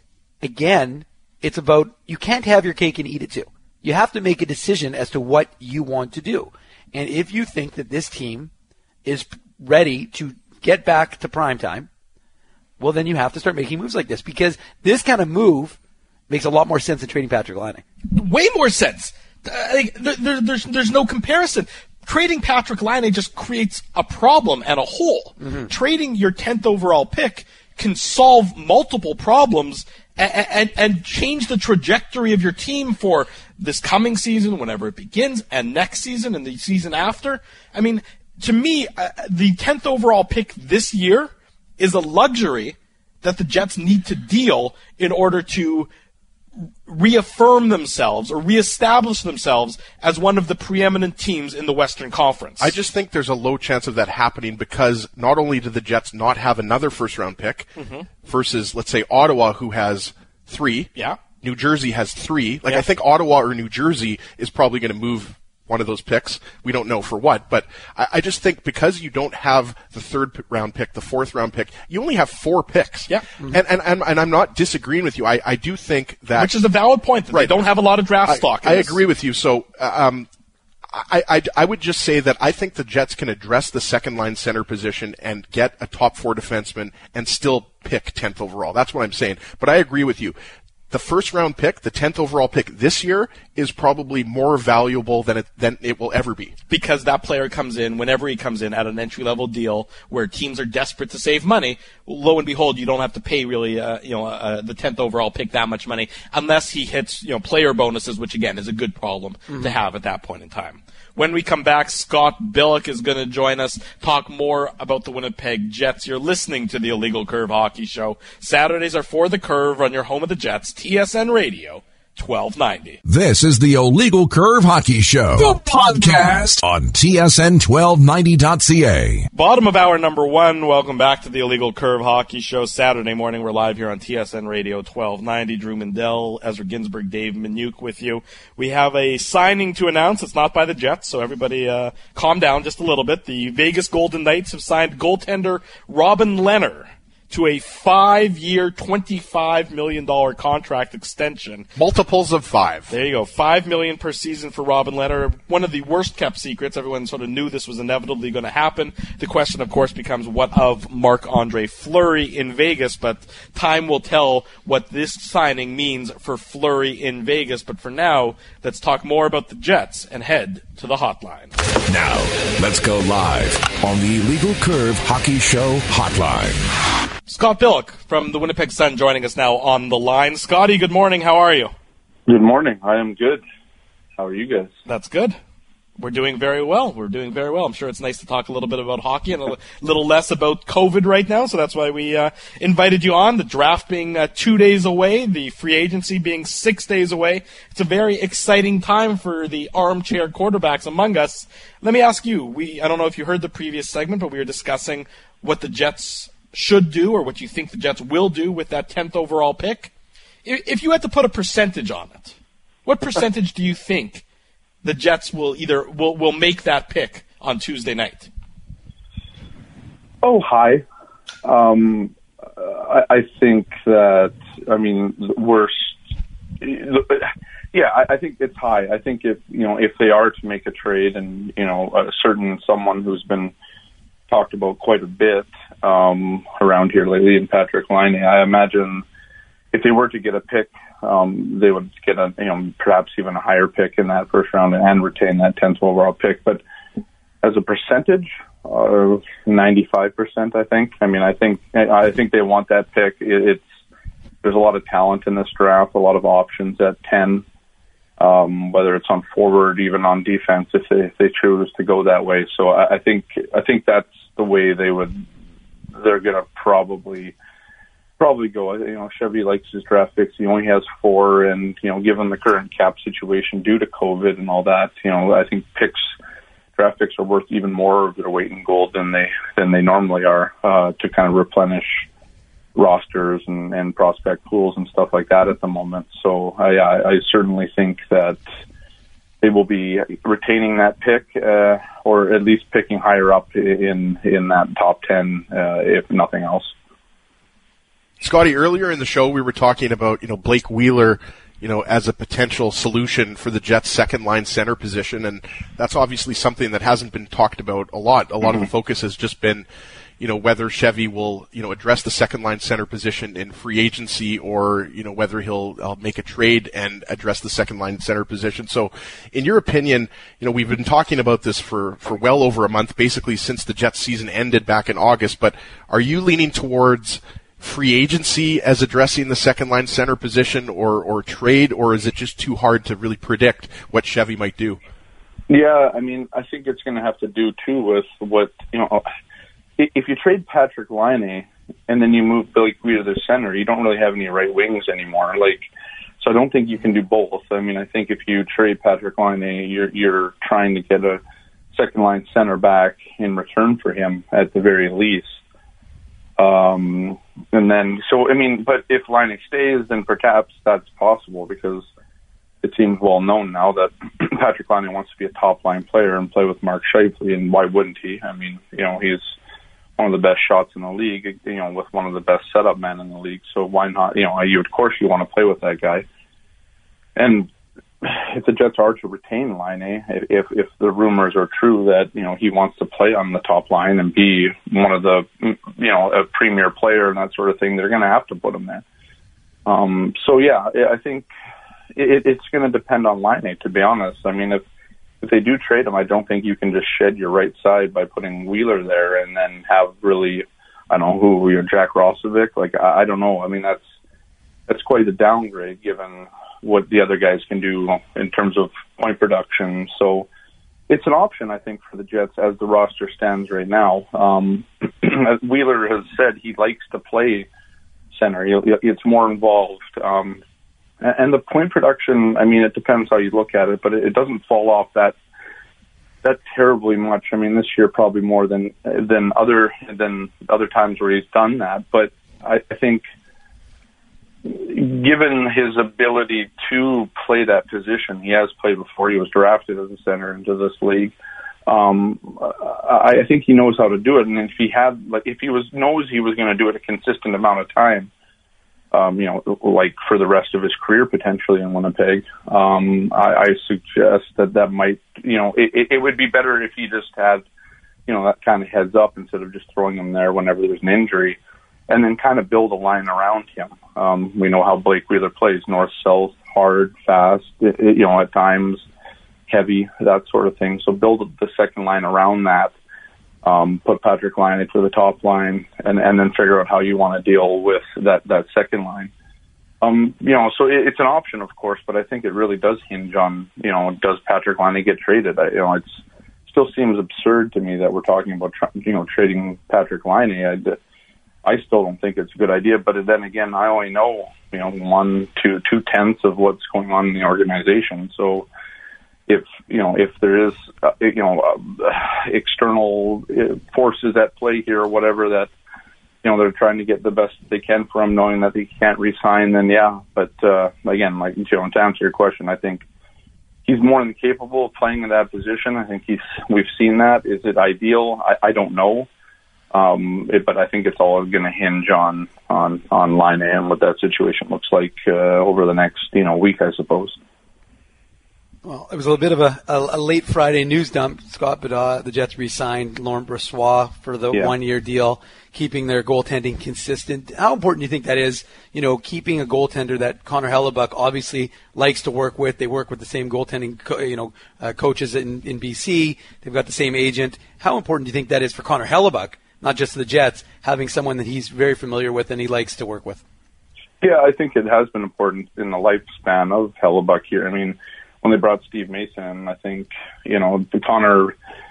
again, it's about you can't have your cake and eat it too. You have to make a decision as to what you want to do. And if you think that this team is ready to get back to prime time, well, then you have to start making moves like this, because this kind of move makes a lot more sense than trading Patrick Laine. Way more sense. Uh, there, there, there's, there's no comparison. Trading Patrick Laine just creates a problem and a hole. Mm-hmm. Trading your tenth overall pick can solve multiple problems and, and, and change the trajectory of your team for this coming season, whenever it begins, and next season and the season after. I mean, to me, uh, the tenth overall pick this year is a luxury that the Jets need to deal in order to reaffirm themselves or reestablish themselves as one of the preeminent teams in the Western Conference. I just think there's a low chance of that happening because not only do the Jets not have another first-round pick mm-hmm. versus, let's say, Ottawa, who has three. Yeah. New Jersey has three. Like, yeah. I think Ottawa or New Jersey is probably going to move one of those picks. We don't know for what, but I, I just think because you don't have the third round pick, the fourth round pick, you only have four picks. Yeah. Mm-hmm. And, and, and, and I'm not disagreeing with you. I, I do think that. Which is a valid point. That right. They don't have a lot of draft I, stock. I agree with you. So, um, I, I, I would just say that I think the Jets can address the second line center position and get a top four defenseman and still pick tenth overall. That's what I'm saying. But I agree with you. The first round pick, the tenth overall pick this year, is probably more valuable than it than it will ever be. Because that player comes in, whenever he comes in, at an entry-level deal where teams are desperate to save money. Lo and behold, you don't have to pay really, uh, you know, uh, the tenth overall pick that much money unless he hits, you know, player bonuses, which again is a good problem mm-hmm. to have at that point in time. When we come back, Scott Billeck is going to join us, talk more about the Winnipeg Jets. You're listening to the Illegal Curve Hockey Show. Saturdays are For the Curve on your home of the Jets, T S N Radio, twelve ninety. This is the Illegal Curve Hockey Show, the podcast on T S N twelve ninety dot C A. Bottom of hour number one. Welcome back to the Illegal Curve Hockey Show. Saturday morning, we're live here on T S N Radio twelve ninety. Drew Mandel, Ezra Ginsburg, Dave Minuk with you. We have a signing to announce. It's not by the Jets, so everybody uh, calm down just a little bit. The Vegas Golden Knights have signed goaltender Robin Lehner to a five-year, twenty-five million dollars contract extension. Multiples of five. There you go. Five million dollars per season for Robin Lehner. One of the worst-kept secrets. Everyone sort of knew this was inevitably going to happen. The question, of course, becomes what of Marc-Andre Fleury in Vegas, but time will tell what this signing means for Fleury in Vegas. But for now, let's talk more about the Jets and head to the hotline. Now, let's go live on the Illegal Curve Hockey Show hotline. Scott Billeck from the Winnipeg Sun joining us now on the line. Scotty, good morning. How are you? Good morning. I am good. How are you guys? That's good. We're doing very well. We're doing very well. I'm sure it's nice to talk a little bit about hockey and a little less about COVID right now, so that's why we uh, invited you on. The draft being uh, two days away, the free agency being six days away. It's a very exciting time for the armchair quarterbacks among us. Let me ask you, we I don't know if you heard the previous segment, but we were discussing what the Jets should do or what you think the Jets will do with that tenth overall pick. If you had to put a percentage on it, what percentage do you think the Jets will either will, will make that pick on Tuesday night? Oh, high. Um, I, I think that, I mean, worst. Yeah, I, I think it's high. I think if, you know, if they are to make a trade and, you know, a certain someone who's been talked about quite a bit um, around here lately in Patrik Laine, I imagine if they were to get a pick, um, they would get a, you know, perhaps even a higher pick in that first round and retain that tenth overall pick. But as a percentage, uh, ninety-five percent, I think. I mean, I think I think they want that pick. It, it's there's a lot of talent in this draft, a lot of options at ten. Um, whether it's on forward, even on defense, if they if they choose to go that way. So I, I think I think that's the way they would. They're going to probably probably go. You know, Chevy likes his draft picks. He only has four, and you know, given the current cap situation due to COVID and all that, you know, I think picks, draft picks are worth even more of their weight in gold than they than they normally are uh, to kind of replenish rosters and, and prospect pools and stuff like that at the moment. So I, I, I certainly think that they will be retaining that pick, uh, or at least picking higher up in in that top ten, uh, if nothing else. Scotty, earlier in the show we were talking about, you know, Blake Wheeler, you know, as a potential solution for the Jets' second line center position, and that's obviously something that hasn't been talked about a lot. A lot mm-hmm. of the focus has just been, you know, whether Chevy will, you know, address the second line center position in free agency, or, you know, whether he'll uh, make a trade and address the second line center position. So in your opinion, you know, we've been talking about this for, for well over a month, basically since the Jets season ended back in August, but are you leaning towards free agency as addressing the second line center position, or, or trade, or is it just too hard to really predict what Chevy might do? Yeah, I mean, I think it's going to have to do too with what, you know, if you trade Patrik Laine and then you move Blake Wheeler to the center, you don't really have any right wings anymore. Like, so I don't think you can do both. I mean, I think if you trade Patrik Laine, you're you're trying to get a second line center back in return for him at the very least. Um, and then, so I mean, but if Laine stays, then perhaps that's possible, because it seems well known now that Patrik Laine wants to be a top line player and play with Mark Scheifele, and why wouldn't he? I mean, you know, he's one of the best shots in the league, you know, with one of the best setup men in the league. So why not? You know, you of course you want to play with that guy. And if the Jets are to retain Laine, if if the rumors are true that, you know, he wants to play on the top line and be one of the, you know, a premier player and that sort of thing, they're going to have to put him there. Um, so yeah, I think it, it's going to depend on Laine, to be honest. I mean, if if they do trade him, I don't think you can just shed your right side by putting Wheeler there and then have really, I don't know who, your Jack Roslovic. Like, I, I don't know. I mean, that's that's quite a downgrade given what the other guys can do in terms of point production. So it's an option, I think, for the Jets as the roster stands right now. Um, as Wheeler has said, he likes to play center. He, it's more involved. Um, and the point production, I mean, it depends how you look at it, but it, it doesn't fall off that that terribly much. I mean, this year probably more than than other than other times where he's done that. But I, I think, given his ability to play that position, he has played before he was drafted as a center into this league. Um, I, I think he knows how to do it, and if he had, like, if he was knows he was going to do it a consistent amount of time, um, you know, like for the rest of his career potentially in Winnipeg, um, I, I suggest that that might, you know, it, it, it would be better if he just had, you know, that kind of heads up instead of just throwing him there whenever there's an injury, and then kind of build a line around him. Um, we know how Blake Wheeler plays: north, south, hard, fast, it, it, you know, at times heavy, that sort of thing. So build the second line around that. Um, put Patrick Laine to the top line, and, and then figure out how you want to deal with that, that second line. Um, you know, so it, it's an option, of course, but I think it really does hinge on, you know, does Patrick Laine get traded? I, you know, it's still seems absurd to me that we're talking about, you know, trading Patrick Laine. I, I still don't think it's a good idea, but then again, I only know, you know, one, two, two tenths of what's going on in the organization. So, if, you know, if there is, uh, you know, uh, external forces at play here or whatever that, you know, they're trying to get the best they can for him, knowing that they can't re-sign, then yeah. But, uh, again, like, you know, to answer your question, I think he's more than capable of playing in that position. I think he's, we've seen that. Is it ideal? I, I don't know. Um, it, but I think it's all going to hinge on, on, on Laine and what that situation looks like, uh, over the next, you know, week, I suppose. Well, it was a little bit of a, a, a late Friday news dump, Scott, but uh, the Jets re-signed Laurent Brossoit for the yeah. one-year deal, keeping their goaltending consistent. How important do you think that is, you know, keeping a goaltender that Connor Hellebuyck obviously likes to work with? They work with the same goaltending, co- you know, uh, coaches in, in B C. They've got the same agent. How important do you think that is for Connor Hellebuyck, not just the Jets, having someone that he's very familiar with and he likes to work with? Yeah, I think it has been important in the lifespan of Hellebuyck here. I mean, when they brought Steve Mason, I think, you know, Connor,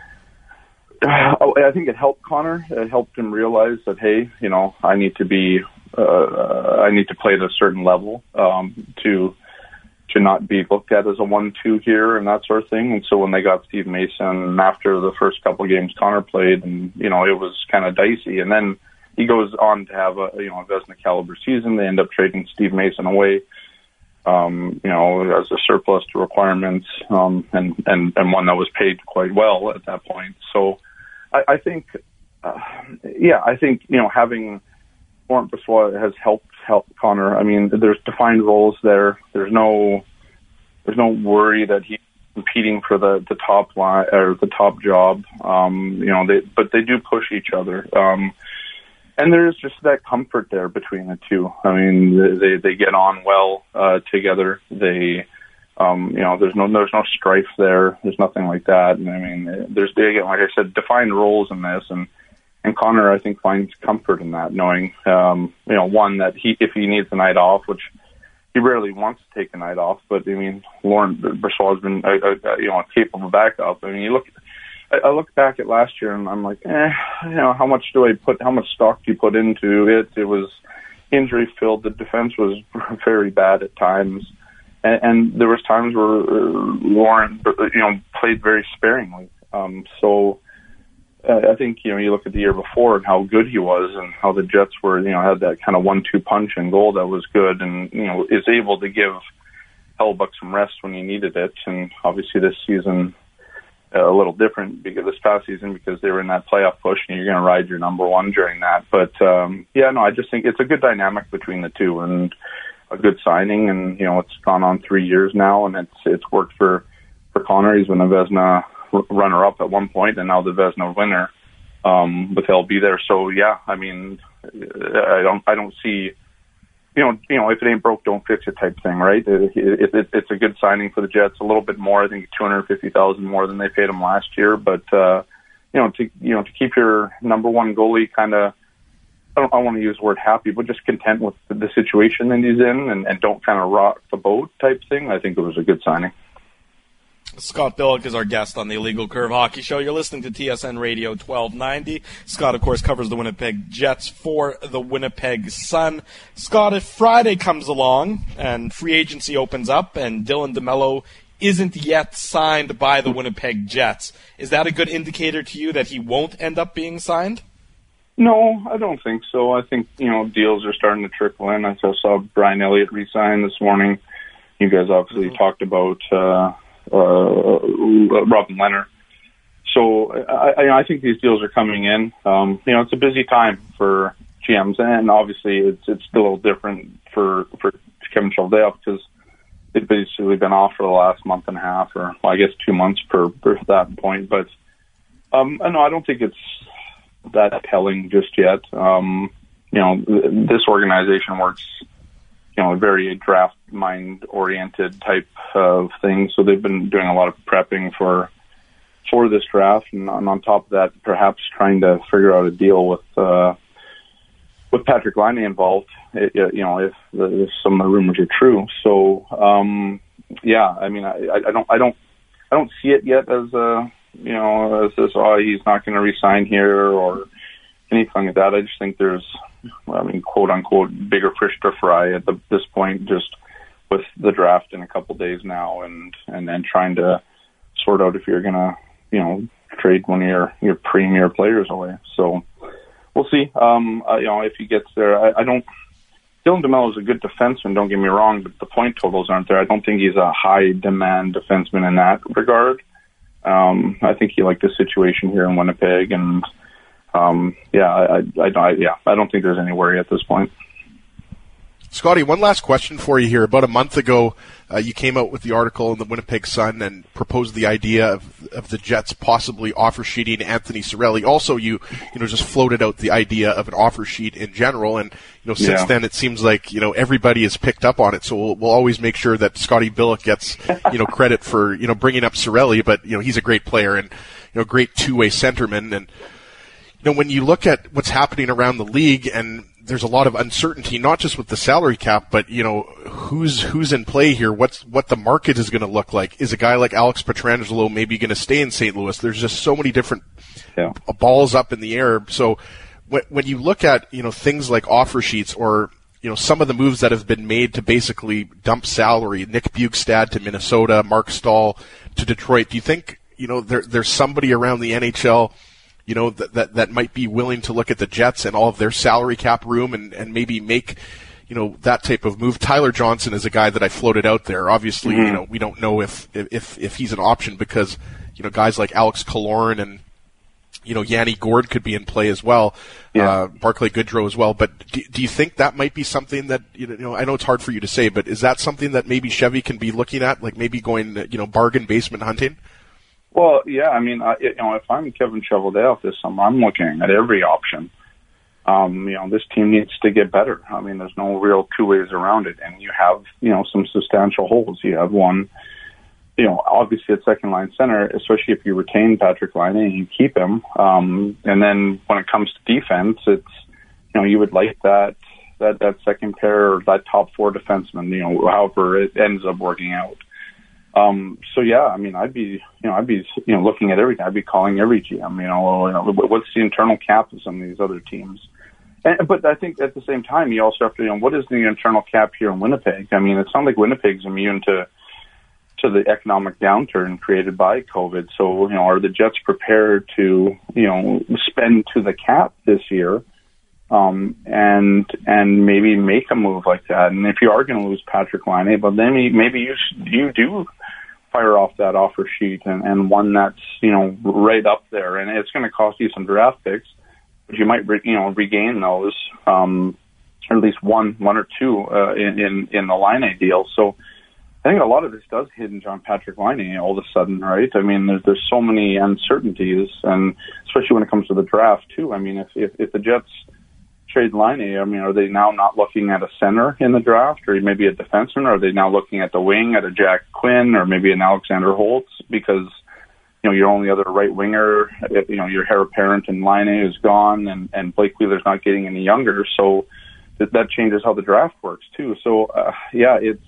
I think it helped Connor. It helped him realize that, hey, you know, I need to be, uh, I need to play at a certain level um, to to not be looked at as a one two here and that sort of thing. And so when they got Steve Mason, after the first couple of games Connor played, and, you know, it was kind of dicey. And then he goes on to have a, you know, a Vezina caliber season. They end up trading Steve Mason away. Um, you know, as a surplus to requirements, um, and, and, and one that was paid quite well at that point. So I, I think, uh, yeah, I think, you know, having Laurent Brossoit has helped, helped Connor. I mean, there's defined roles there. There's no, there's no worry that he's competing for the, the top line or the top job. Um, you know, they, but they do push each other. Um, And there's just that comfort there between the two. I mean, they they get on well uh, together. They, um, you know, there's no there's no strife there. There's nothing like that. And I mean, there's again, like I said, defined roles in this, and and Connor, I think, finds comfort in that, knowing, um, you know, one, that he if he needs a night off, which he rarely wants to take a night off, but I mean, Laurent Brossoit has been a, a, you know, a capable backup. I mean, you look. I look back at last year and I'm like, eh, you know, how much do I put, how much stock do you put into it? It was injury filled. The defense was very bad at times. And, and there was times where uh, Laurent, you know, played very sparingly. Um, so uh, I think, you know, you look at the year before and how good he was and how the Jets were, you know, had that kind of one two punch in goal that was good and, you know, is able to give Hellebuyck some rest when he needed it. And obviously this season, a little different because this past season because they were in that playoff push and you're going to ride your number one during that. But um, yeah, no, I just think it's a good dynamic between the two and a good signing. And, you know, it's gone on three years now and it's, it's worked for, for Connor. He's been a Vezina runner up at one point and now the Vezina winner um, with L B there. So yeah, I mean, I don't, I don't see, you know, you know, if it ain't broke, don't fix it type thing, right? It, it, it, it's a good signing for the Jets, a little bit more, I think two hundred fifty thousand dollars more than they paid him last year. But, uh, you know, to, you know, to keep your number one goalie kind of, I don't I want to use the word happy, but just content with the, the situation that he's in and, and don't kind of rock the boat type thing. I think it was a good signing. Scott Billeck is our guest on the Illegal Curve Hockey Show. You're listening to T S N Radio twelve ninety. Scott, of course, covers the Winnipeg Jets for the Winnipeg Sun. Scott, if Friday comes along and free agency opens up and Dylan DeMello isn't yet signed by the Winnipeg Jets, is that a good indicator to you that he won't end up being signed? No, I don't think so. I think, you know, deals are starting to trickle in. I saw Brian Elliott re-sign this morning. You guys obviously mm-hmm. talked about uh, uh, Robin Leonard. so I, I think these deals are coming in. Um, you know, it's a busy time for G Ms, and obviously it's it's still a little different for for Kevin Cheveldayoff because they've basically been off for the last month and a half, or well, I guess two months per, per that point. But um, no, I don't think it's that telling just yet. Um, you know, this organization works, you know, a very draft mind oriented type of thing. So they've been doing a lot of prepping for for this draft, and on, on top of that, perhaps trying to figure out a deal with uh, with Patrik Laine involved. It, you know, if, if some of the rumors are true. So um, yeah, I mean, I, I don't, I don't, I don't see it yet as a, you know, as this, oh, he's not going to resign here or anything like that. I just think there's, I mean, quote unquote, bigger fish to fry at the, this point, just with the draft in a couple days now, and and then trying to sort out if you're going to, you know, trade one of your, your premier players away. So we'll see. Um, uh, you know, if he gets there, I, I don't. Dylan DeMello is a good defenseman, don't get me wrong, but the point totals aren't there. I don't think he's a high-demand defenseman in that regard. Um, I think he liked the situation here in Winnipeg, and um, yeah, I, I, I, yeah, I don't think there's any worry at this point. Scotty, one last question for you here. About a month ago, uh, you came out with the article in the Winnipeg Sun and proposed the idea of, of the Jets possibly offer sheeting Anthony Cirelli. Also, you you know just floated out the idea of an offer sheet in general, and you know since Yeah. then it seems like you know everybody has picked up on it. So we'll, we'll always make sure that Scotty Billick gets you know credit for you know bringing up Cirelli, but you know he's a great player and you know great two-way centerman. And you know when you look at what's happening around the league, and there's a lot of uncertainty, not just with the salary cap, but you know who's who's in play here. What's what the market is going to look like? Is a guy like Alex Pietrangelo maybe going to stay in Saint Louis? There's just so many different Yeah. balls up in the air. So when when you look at you know things like offer sheets or you know some of the moves that have been made to basically dump salary, Nick Bjugstad to Minnesota, Mark Stahl to Detroit, do you think you know there there's somebody around the N H L? You know, that, that that might be willing to look at the Jets and all of their salary cap room and, and maybe make, you know, that type of move. Tyler Johnson is a guy that I floated out there. Obviously, Mm-hmm. you know, we don't know if, if, if he's an option because, you know, guys like Alex Killorn and, you know, Yanni Gourde could be in play as well. Yeah. Uh, Barclay Goodrow as well. But do, do you think that might be something that, you know, I know it's hard for you to say, but is that something that maybe Chevy can be looking at? Like maybe going, you know, bargain basement hunting? Well, yeah, I mean, I, you know, if I'm Kevin Cheveldayoff this summer, I'm looking at every option. Um, you know, this team needs to get better. I mean, there's no real two ways around it. And you have, you know, some substantial holes. You have one, you know, obviously at second line center, especially if you retain Patrik Laine and you keep him. Um, and then when it comes to defense, it's, you know, you would like that, that, that second pair or that top four defenseman, you know, however it ends up working out. Um, so yeah, I mean, I'd be, you know, I'd be, you know, looking at everything. I'd be calling every G M, you know, you know, what's the internal cap of some of these other teams? And, but I think at the same time, you also have to, you know, what is the internal cap here in Winnipeg? I mean, it's not like Winnipeg's immune to, to the economic downturn created by COVID. So, you know, are the Jets prepared to, you know, spend to the cap this year? Um, and, and maybe make a move like that. And if you are going to lose Patrik Laine, but then maybe you, you do fire off that offer sheet and, and one that's, you know, right up there, and it's going to cost you some draft picks, but you might, re, you know, regain those, um, or at least one, one or two, uh, in, in, in the Laine deal. So I think a lot of this does hinge on Patrik Laine all of a sudden, right? I mean, there's, there's so many uncertainties, and especially when it comes to the draft too. I mean, if, if, if the Jets trade Laine, I mean, are they now not looking at a center in the draft, or maybe a defenseman? Or are they now looking at the wing, at a Jack Quinn, or maybe an Alexander Holtz? Because, you know, your only other right winger, you know, your heir apparent in Laine is gone, and, and Blake Wheeler's not getting any younger, so that, that changes how the draft works too. So, uh, yeah, it's,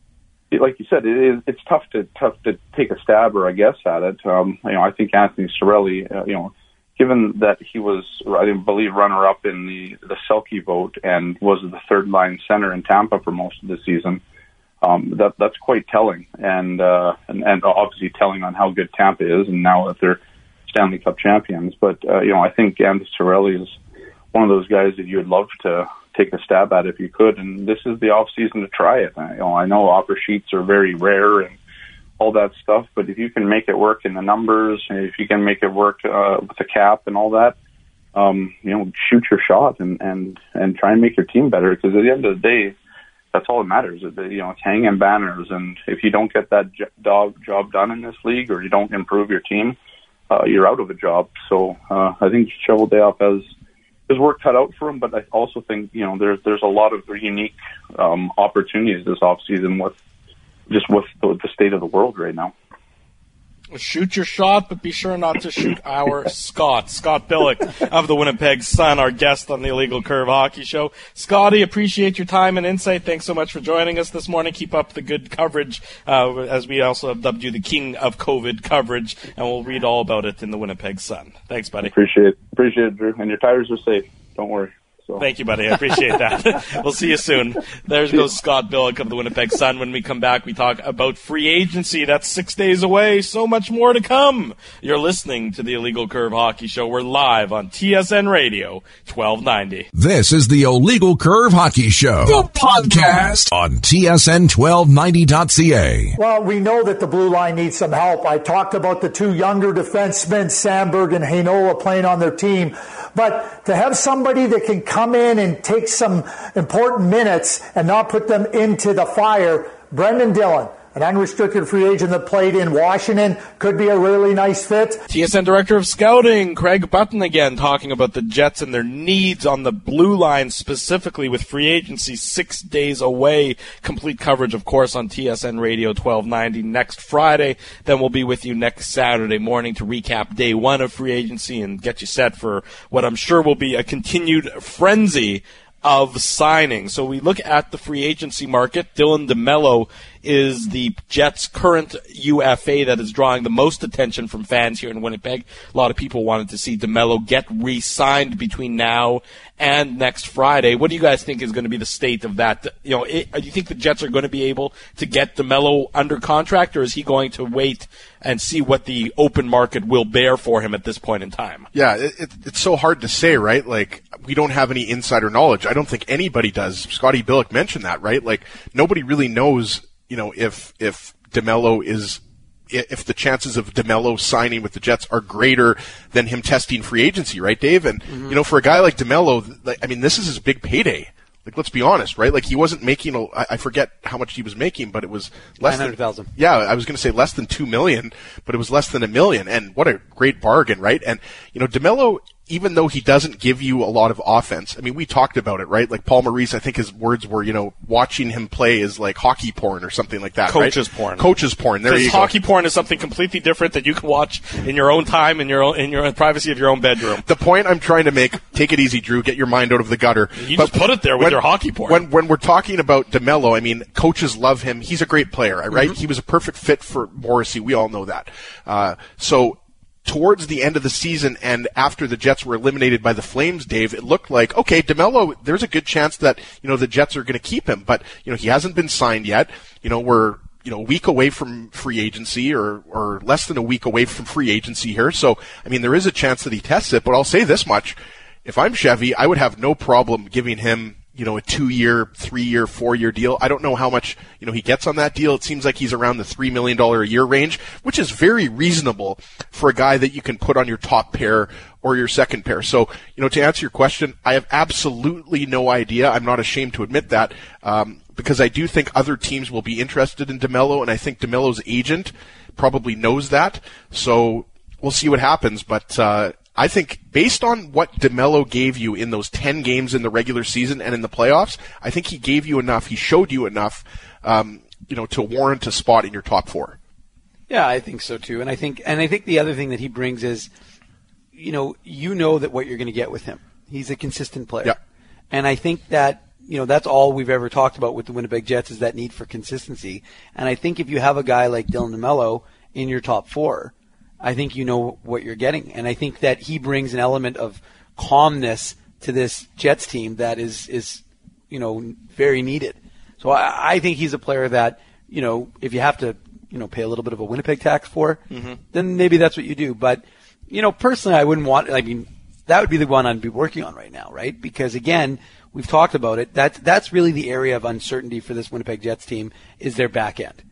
it, like you said, it is, it's tough to, tough to take a stab, or I guess, at it. Um, you know, I think Anthony Cirelli, uh, you know, given that he was, I believe, runner-up in the, the Selke vote and was the third-line center in Tampa for most of the season, um, that that's quite telling, and, uh, and and obviously telling on how good Tampa is, and now that they're Stanley Cup champions. But uh, you know, I think Anthony Cirelli is one of those guys that you would love to take a stab at if you could, and this is the off season to try it. I, you know, I know offer sheets are very rare and all that stuff. But if you can make it work in the numbers, and if you can make it work uh, with the cap and all that, um, you know, shoot your shot and, and, and try and make your team better. Because at the end of the day, that's all that matters. You know, it's hanging banners. And if you don't get that job, job done in this league, or you don't improve your team, uh, you're out of a job. So uh, I think Cheveldayoff has his work cut out for him. But I also think, you know, there's there's a lot of unique um, opportunities this offseason with just with the, the state of the world right now. Shoot your shot, but be sure not to shoot our Scott. Scott Billeck of the Winnipeg Sun, our guest on the Illegal Curve Hockey Show. Scotty, appreciate your time and insight. Thanks so much for joining us this morning. Keep up the good coverage, uh, as we also have dubbed you the king of COVID coverage, and we'll read all about it in the Winnipeg Sun. Thanks, buddy. Appreciate it. Appreciate it, Drew. And your tires are safe. Don't worry. So. Thank you, buddy. I appreciate that. We'll see you soon. There goes Scott Billeck of the Winnipeg Sun. When we come back, we talk about free agency. That's six days away. So much more to come. You're listening to the Illegal Curve Hockey Show. We're live on T S N Radio, twelve ninety. This is the Illegal Curve Hockey Show, the podcast on T S N twelve ninety dot C A. Well, we know that the blue line needs some help. I talked about the two younger defensemen, Sandberg and Heinola, playing on their team. But to have somebody that can come in and take some important minutes and not put them into the fire, Brendan Dillon, an unrestricted free agent that played in Washington, could be a really nice fit. T S N Director of Scouting, Craig Button, again talking about the Jets and their needs on the blue line, specifically with free agency six days away. Complete coverage, of course, on T S N Radio twelve ninety next Friday. Then we'll be with you next Saturday morning to recap day one of free agency and get you set for what I'm sure will be a continued frenzy of signing. So we look at the free agency market. Dylan DeMello is the Jets' current U F A that is drawing the most attention from fans here in Winnipeg. A lot of people wanted to see DeMello get re-signed between now and next Friday. What do you guys think is going to be the state of that? You know, it, do you think the Jets are going to be able to get DeMello under contract, or is he going to wait and see what the open market will bear for him at this point in time? Yeah, it, it, it's so hard to say, right? Like, we don't have any insider knowledge. I don't think anybody does. Scotty Billeck mentioned that, right? Like, nobody really knows, you know, if if DeMello is, if the chances of DeMello signing with the Jets are greater than him testing free agency, right, Dave? And, mm-hmm. you know, for a guy like DeMello, like, I mean, this is his big payday. Like, let's be honest, right? Like, he wasn't making, a, I forget how much he was making, but it was less than, yeah, I was going to say less than two million, but it was less than a million. And what a great bargain, right? And, you know, DeMello, even though he doesn't give you a lot of offense, I mean, we talked about it, right? Like, Paul Maurice, I think his words were, you know, watching him play is like hockey porn or something like that, Coach's right? porn. Coach's porn. There you go. Hockey porn is something completely different that you can watch in your own time, in your own, in your own privacy of your own bedroom. The point I'm trying to make, take it easy, Drew, get your mind out of the gutter. You but just put it there with when, your hockey porn. When, when we're talking about DeMello, I mean, coaches love him. He's a great player, right? Mm-hmm. He was a perfect fit for Morrissey. We all know that. Uh, so, towards the end of the season and after the Jets were eliminated by the Flames, Dave, it looked like, okay, DeMello, there's a good chance that, you know, the Jets are going to keep him, but, you know, he hasn't been signed yet. You know, we're, you know, a week away from free agency or, or less than a week away from free agency here. So, I mean, there is a chance that he tests it, but I'll say this much. If I'm Chevy, I would have no problem giving him, you know, a two-year, three-year, four-year deal. I don't know how much, you know, he gets on that deal. It seems like he's around the three million dollars a year range, which is very reasonable for a guy that you can put on your top pair or your second pair. So, you know, to answer your question, I have absolutely no idea. I'm not ashamed to admit that, um, because I do think other teams will be interested in DeMello, and I think DeMello's agent probably knows that. So we'll see what happens, but, uh, I think based on what DeMello gave you in those ten games in the regular season and in the playoffs, I think he gave you enough, he showed you enough, um, you know, to warrant a spot in your top four. Yeah, I think so too. And I think, and I think the other thing that he brings is, you know, you know that what you're going to get with him. He's a consistent player. Yeah. And I think that, you know, that's all we've ever talked about with the Winnipeg Jets is that need for consistency. And I think if you have a guy like Dylan DeMello in your top four, I think you know what you're getting. And I think that he brings an element of calmness to this Jets team that is, is you know, very needed. So I, I think he's a player that, you know, if you have to, you know, pay a little bit of a Winnipeg tax for, mm-hmm. then maybe that's what you do. But, you know, personally, I wouldn't want, I mean, that would be the one I'd be working on right now, right? Because, again, we've talked about it. That's, that's really the area of uncertainty for this Winnipeg Jets team is their back end.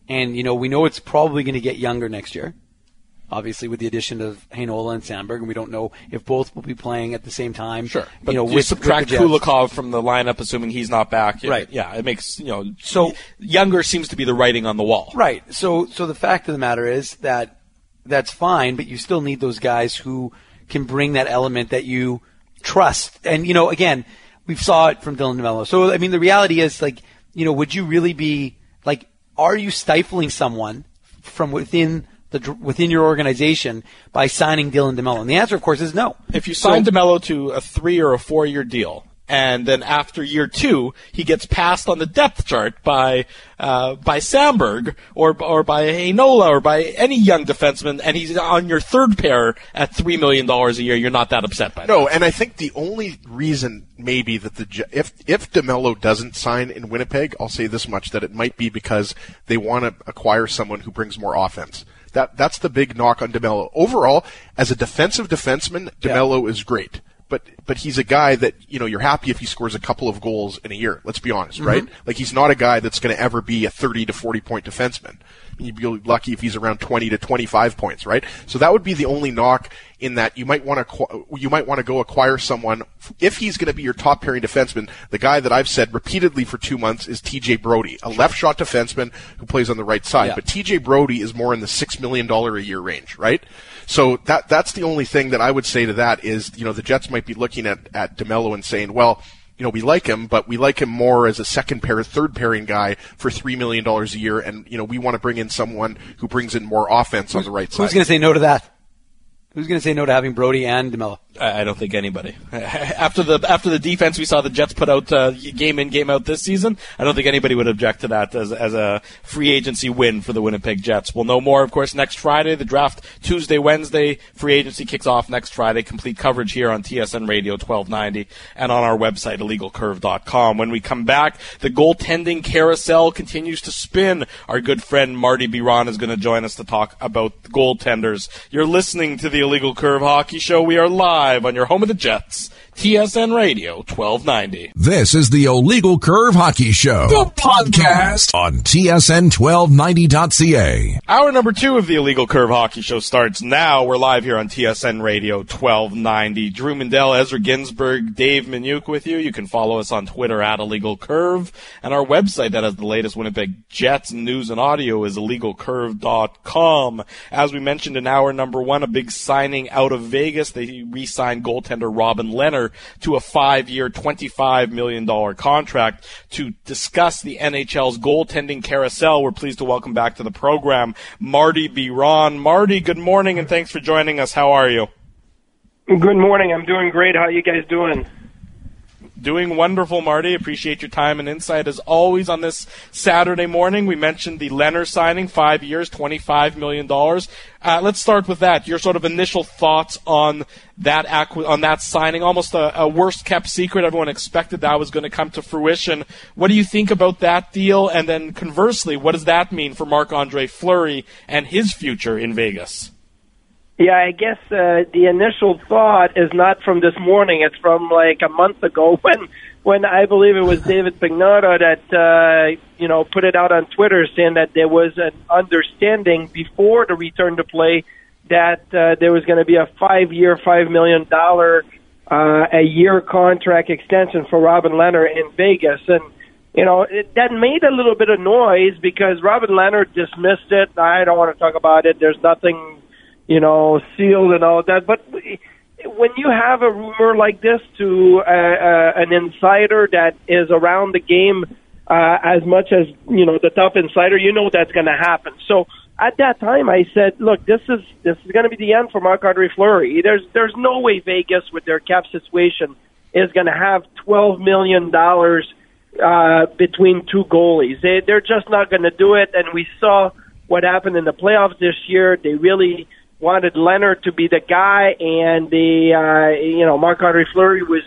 And, you know, we know it's probably going to get younger next year, obviously with the addition of Heinola and Sandberg, and we don't know if both will be playing at the same time. Sure. But you know, you with, subtract with the Jets. Kulikov from the lineup, assuming he's not back. Yeah, Right. Yeah, it makes, you know, So- younger seems to be the writing on the wall. Right. So, so the fact of the matter is that that's fine, but you still need those guys who can bring that element that you trust. And, you know, again, we've saw it from Dylan DeMello. So, I mean, the reality is, like, you know, would you really be, like, are you stifling someone from within the within your organization by signing Dylan DeMello? And the answer, of course, is no. If you sign so, DeMello to a three or a four year deal, and then after year two, he gets passed on the depth chart by uh, by Sandberg or or by Heinola or by any young defenseman, and he's on your third pair at three million dollars a year, you're not that upset by that. No, and I think the only reason maybe that the if if DeMello doesn't sign in Winnipeg, I'll say this much, that it might be because they want to acquire someone who brings more offense. That that's the big knock on DeMello. Overall, as a defensive defenseman, DeMello yeah. is great. But but he's a guy that, you know, you're happy if he scores a couple of goals in a year. Let's be honest, mm-hmm. right? Like, he's not a guy that's going to ever be a thirty to forty point defenseman. You'd be lucky if he's around twenty to twenty-five points, right? So that would be the only knock, in that you might want to you might want to go acquire someone if he's going to be your top pairing defenseman. The guy that I've said repeatedly for two months is T J Brody, a left shot defenseman who plays on the right side. Yeah. But T J Brody is more in the six million dollar a year range, right? So that that's the only thing that I would say to that is, you know, the Jets might be looking at at DeMello and saying, well, you know, we like him, but we like him more as a second pair, third pairing guy for three million dollars a year, and, you know, we want to bring in someone who brings in more offense on the right side. Who's going to say no to that? Who's going to say no to having Brody and DeMello? I don't think anybody. After the after the defense we saw the Jets put out uh, game in, game out this season, I don't think anybody would object to that as, as a free agency win for the Winnipeg Jets. We'll know more, of course, next Friday. The draft Tuesday, Wednesday. Free agency kicks off next Friday. Complete coverage here on T S N Radio twelve ninety and on our website, illegal curve dot com. When we come back, the goaltending carousel continues to spin. Our good friend Marty Biron is going to join us to talk about goaltenders. You're listening to the Illegal Curve Hockey Show. We are live on your home of the Jets, T S N Radio twelve ninety. This is the Illegal Curve Hockey Show, the podcast on T S N twelve ninety dot C A. Hour number two of the Illegal Curve Hockey Show starts now. We're live here on T S N Radio twelve ninety. Drew Mandel, Ezra Ginsburg, Dave Minuk with you. You can follow us on Twitter at Illegal Curve, and our website that has the latest Winnipeg Jets news and audio is illegal curve dot com. As we mentioned in hour number one, a big signing out of Vegas. They re-signed goaltender Robin Lehner to a five-year, twenty-five million dollars contract. To discuss the N H L's goaltending carousel, we're pleased to welcome back to the program Marty Biron. Marty, good morning, and thanks for joining us. How are you? Good morning. I'm doing great. How are you guys doing? Doing wonderful, Marty. Appreciate your time and insight as always on this Saturday morning. We mentioned the Lehner signing, five years, twenty-five million dollars. Uh, let's start with that. Your sort of initial thoughts on that acqu- on that signing, almost a, a worst-kept secret. Everyone expected that was going to come to fruition. What do you think about that deal? And then conversely, what does that mean for Marc-Andre Fleury and his future in Vegas? Yeah, I guess uh, the initial thought is not from this morning. It's from like a month ago when, when I believe it was David Pagnotta that uh, you know put it out on Twitter saying that there was an understanding before the return to play that uh, there was going to be a five-year, five million dollar uh, a year contract extension for Robin Lehner in Vegas, and you know it, that made a little bit of noise because Robin Lehner dismissed it. I don't want to talk about it. There's nothing, you know, sealed and all that. But when you have a rumor like this to uh, uh, an insider that is around the game uh, as much as, you know, the top insider, you know that's going to happen. So at that time, I said, look, this is this is going to be the end for Marc-Andre Fleury. There's there's no way Vegas, with their cap situation, is going to have twelve million dollars uh, between two goalies. They, they're just not going to do it. And we saw what happened in the playoffs this year. They really wanted Lehner to be the guy, and the uh, you know Marc-Andre Fleury was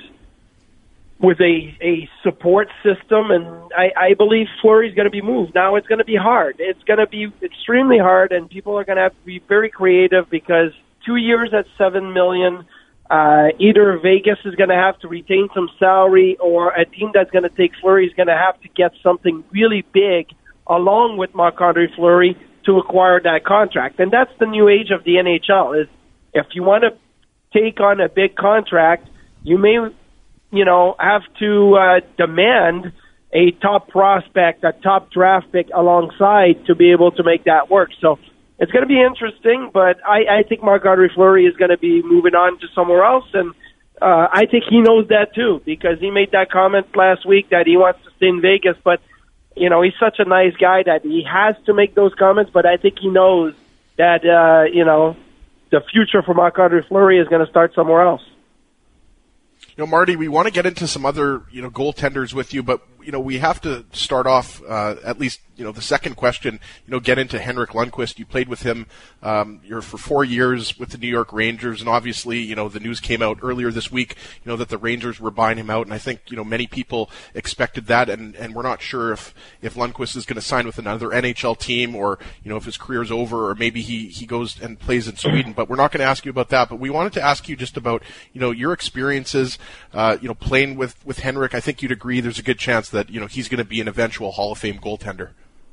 was a a support system, and I, I believe Fleury's going to be moved. Now it's going to be hard. It's going to be extremely hard, and people are going to have to be very creative because two years at seven million. Uh, either Vegas is going to have to retain some salary, or a team that's going to take Fleury is going to have to get something really big along with Marc-Andre Fleury to acquire that contract. And that's the new age of the N H L, is if you want to take on a big contract, you may, you know, have to uh, demand a top prospect, a top draft pick alongside to be able to make that work. So it's going to be interesting, but I, I think Marc-Andre Fleury is going to be moving on to somewhere else, and uh, I think he knows that too, because he made that comment last week that he wants to stay in Vegas, but, you know, he's such a nice guy that he has to make those comments, but I think he knows that, uh, you know, the future for Marc-Andre Fleury is going to start somewhere else. You know, Marty, we want to get into some other, you know, goaltenders with you, but, you know, we have to start off, uh, at least, you know, the second question, you know, get into Henrik Lundqvist. You played with him, um, you're for four years with the New York Rangers, and obviously, you know, the news came out earlier this week, you know, that the Rangers were buying him out, and I think, you know, many people expected that, and, and we're not sure if, if Lundqvist is going to sign with another N H L team, or, you know, if his career's over, or maybe he, he goes and plays in Sweden, but we're not going to ask you about that, but we wanted to ask you just about, you know, your experiences, uh, you know, playing with, with Henrik. I think you'd agree there's a good chance that, you know, he's going to be an eventual Hall of Fame goaltender.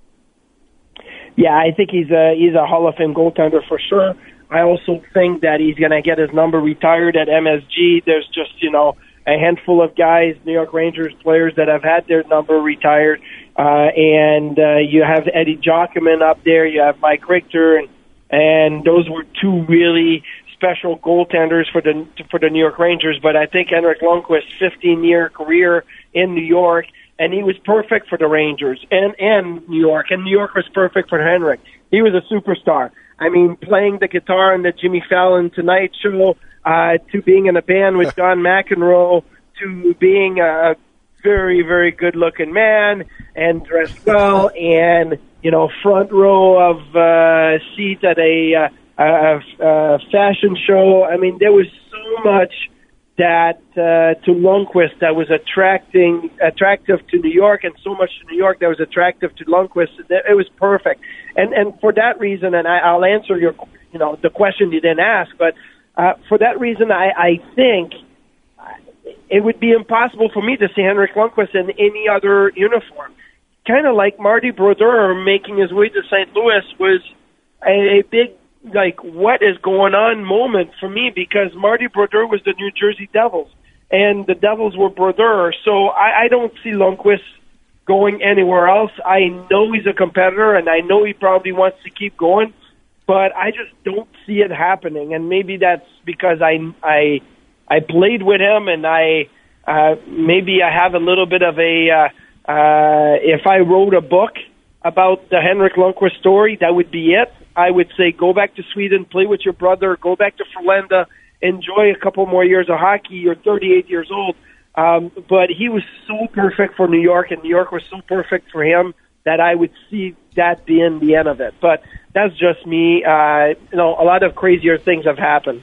Yeah, I think he's a he's a Hall of Fame goaltender for sure. I also think that he's going to get his number retired at M S G. There's just, you know, a handful of guys, New York Rangers players, that have had their number retired. Uh, and uh, you have Eddie Jockman up there. You have Mike Richter. And, and those were two really special goaltenders for the for the New York Rangers. But I think Henrik Lundqvist's fifteen-year career in New York, and he was perfect for the Rangers and, and New York, and New York was perfect for Henrik. He was a superstar. I mean, playing the guitar in the Jimmy Fallon Tonight Show, uh, to being in a band with John McEnroe, to being a very, very good-looking man and dressed well, and, you know, front row of uh, seats at a, uh, a, a fashion show. I mean, there was so much that uh, to Lundqvist that was attracting, attractive to New York, and so much to New York that was attractive to Lundqvist. It was perfect, and and for that reason, and I, I'll answer your, you know, the question you didn't ask, but uh, for that reason, I, I think it would be impossible for me to see Henrik Lundqvist in any other uniform. Kind of like Marty Brodeur making his way to Saint Louis was a, a big, like, what is going on moment for me, because Marty Brodeur was the New Jersey Devils, and the Devils were Brodeur. So I, I don't see Lundqvist going anywhere else. I know he's a competitor, and I know he probably wants to keep going, but I just don't see it happening. And maybe that's because I I I played with him, and I uh, maybe I have a little bit of a uh, uh, if I wrote a book about the Henrik Lundqvist story, that would be it. I would say go back to Sweden, play with your brother, go back to Frölunda, enjoy a couple more years of hockey. You're thirty-eight years old. Um, but he was so perfect for New York, and New York was so perfect for him that I would see that being the end of it. But that's just me. Uh, you know, a lot of crazier things have happened.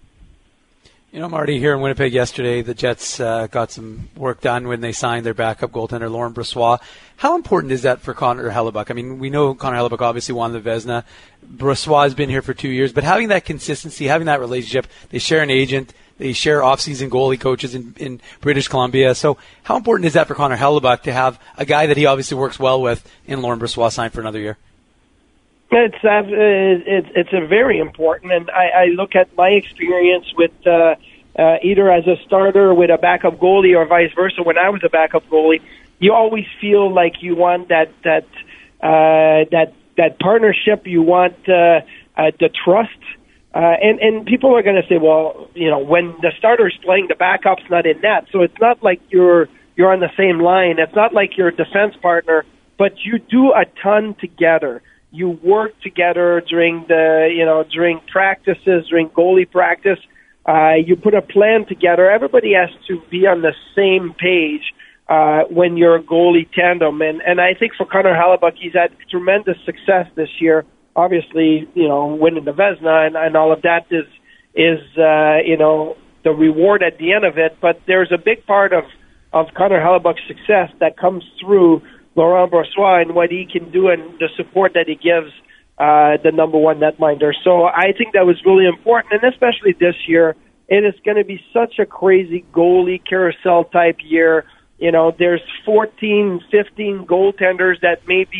You know, Marty, here in Winnipeg yesterday, the Jets uh, got some work done when they signed their backup goaltender, Laurent Brossoit. How important is that for Connor Hellebuyck? I mean, we know Connor Hellebuyck obviously won the Vezina. Brossoit has been here for two years, but having that consistency, having that relationship, they share an agent, they share off-season goalie coaches in, in British Columbia. So how important is that for Connor Hellebuyck to have a guy that he obviously works well with in Laurent Brossoit signed for another year? It's uh, it's it's a very important, and I, I look at my experience with uh, uh, either as a starter with a backup goalie or vice versa. When I was a backup goalie, you always feel like you want that that uh, that that partnership. You want uh, uh, the trust, uh, and and people are going to say, well, you know, when the starter's playing, the backup's not in net, so it's not like you're you're on the same line. It's not like you're a defense partner, but you do a ton together. You work together during the, you know, during practices, during goalie practice. Uh, you put a plan together. Everybody has to be on the same page uh, when you're a goalie tandem. And, and I think for Connor Hellebuyck, he's had tremendous success this year. Obviously, you know, winning the Vezina and, and all of that is, is uh, you know, the reward at the end of it. But there's a big part of, of Connor Hellebuyck's success that comes through Laurent Brossoit and what he can do and the support that he gives uh, the number one netminder. So I think that was really important, and especially this year, it is going to be such a crazy goalie carousel type year. You know, there's fourteen, fifteen goaltenders that maybe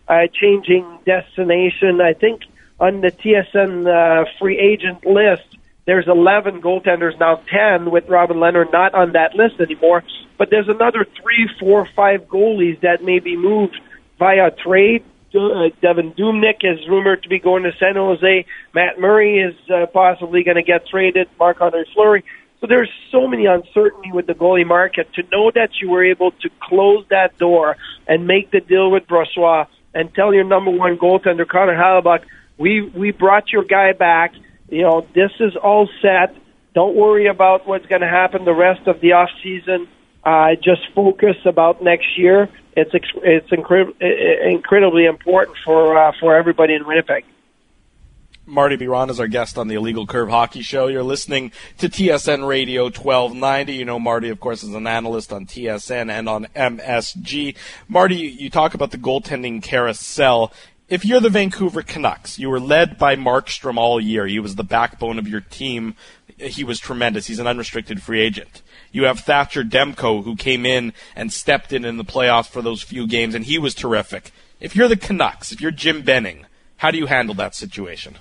uh, changing destination. I think on the T S N uh, free agent list, there's eleven goaltenders, now ten, with Robin Lehner not on that list anymore. But there's another three, four, five goalies that may be moved via trade. Uh, Devin Dubnyk is rumored to be going to San Jose. Matt Murray is uh, possibly going to get traded. Marc-Andre Fleury. So there's so many uncertainty with the goalie market. To know that you were able to close that door and make the deal with Brossoit and tell your number one goaltender, Connor Hellebuyck, we we brought your guy back. You know, this is all set. Don't worry about what's going to happen the rest of the off season. Uh, just focus about next year. It's it's incre- incredibly important for uh, for everybody in Winnipeg. Marty Biron is our guest on the Illegal Curve Hockey Show. You're listening to T S N Radio twelve ninety. You know Marty, of course, is an analyst on T S N and on M S G. Marty, you talk about the goaltending carousel. If you're the Vancouver Canucks, you were led by Markstrom all year. He was the backbone of your team. He was tremendous. He's an unrestricted free agent. You have Thatcher Demko, who came in and stepped in in the playoffs for those few games, and he was terrific. If you're the Canucks, if you're Jim Benning, how do you handle that situation?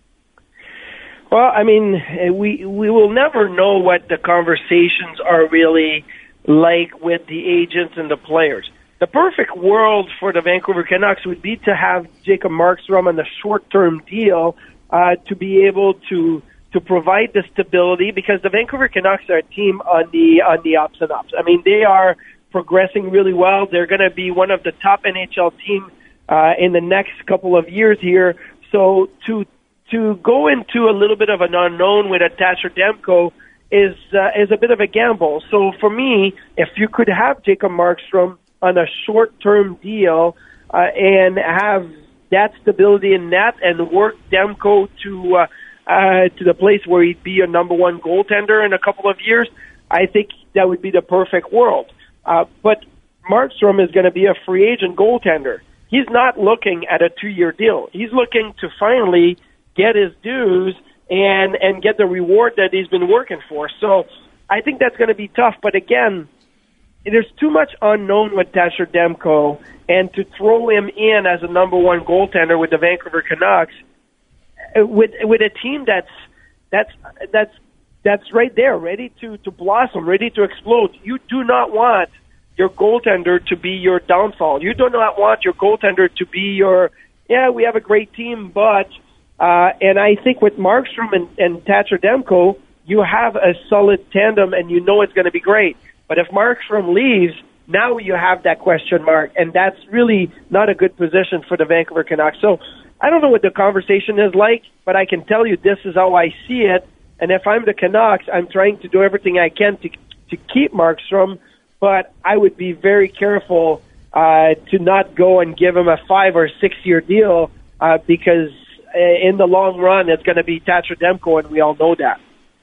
Well, I mean, we we will never know what the conversations are really like with the agents and the players. The perfect world for the Vancouver Canucks would be to have Jacob Markstrom on a short-term deal uh, to be able to to provide the stability, because the Vancouver Canucks are a team on the on the ups and ups. I mean, they are progressing really well. They're going to be one of the top N H L teams uh, in the next couple of years here. So to to go into a little bit of an unknown with a Thatcher Demko is uh, is a bit of a gamble. So for me, if you could have Jacob Markstrom on a short-term deal uh, and have that stability in net and work Demko to uh, uh, to the place where he'd be a number one goaltender in a couple of years, I think that would be the perfect world. Uh, but Markstrom is going to be a free agent goaltender. He's not looking at a two-year deal. He's looking to finally get his dues and, and get the reward that he's been working for. So I think that's going to be tough. But again, there's too much unknown with Thatcher Demko, and to throw him in as a number one goaltender with the Vancouver Canucks, with with a team that's that's that's that's right there, ready to, to blossom, ready to explode. You do not want your goaltender to be your downfall. You do not want your goaltender to be your, yeah, we have a great team, but, uh, and I think with Markstrom and, and Thatcher Demko, you have a solid tandem and you know it's going to be great. But if Markstrom leaves, now you have that question mark, and that's really not a good position for the Vancouver Canucks. So I don't know what the conversation is like, but I can tell you this is how I see it. And if I'm the Canucks, I'm trying to do everything I can to to keep Markstrom, but I would be very careful uh, to not go and give him a five or six year deal uh, because in the long run it's going to be Thatcher Demko, and we all know that.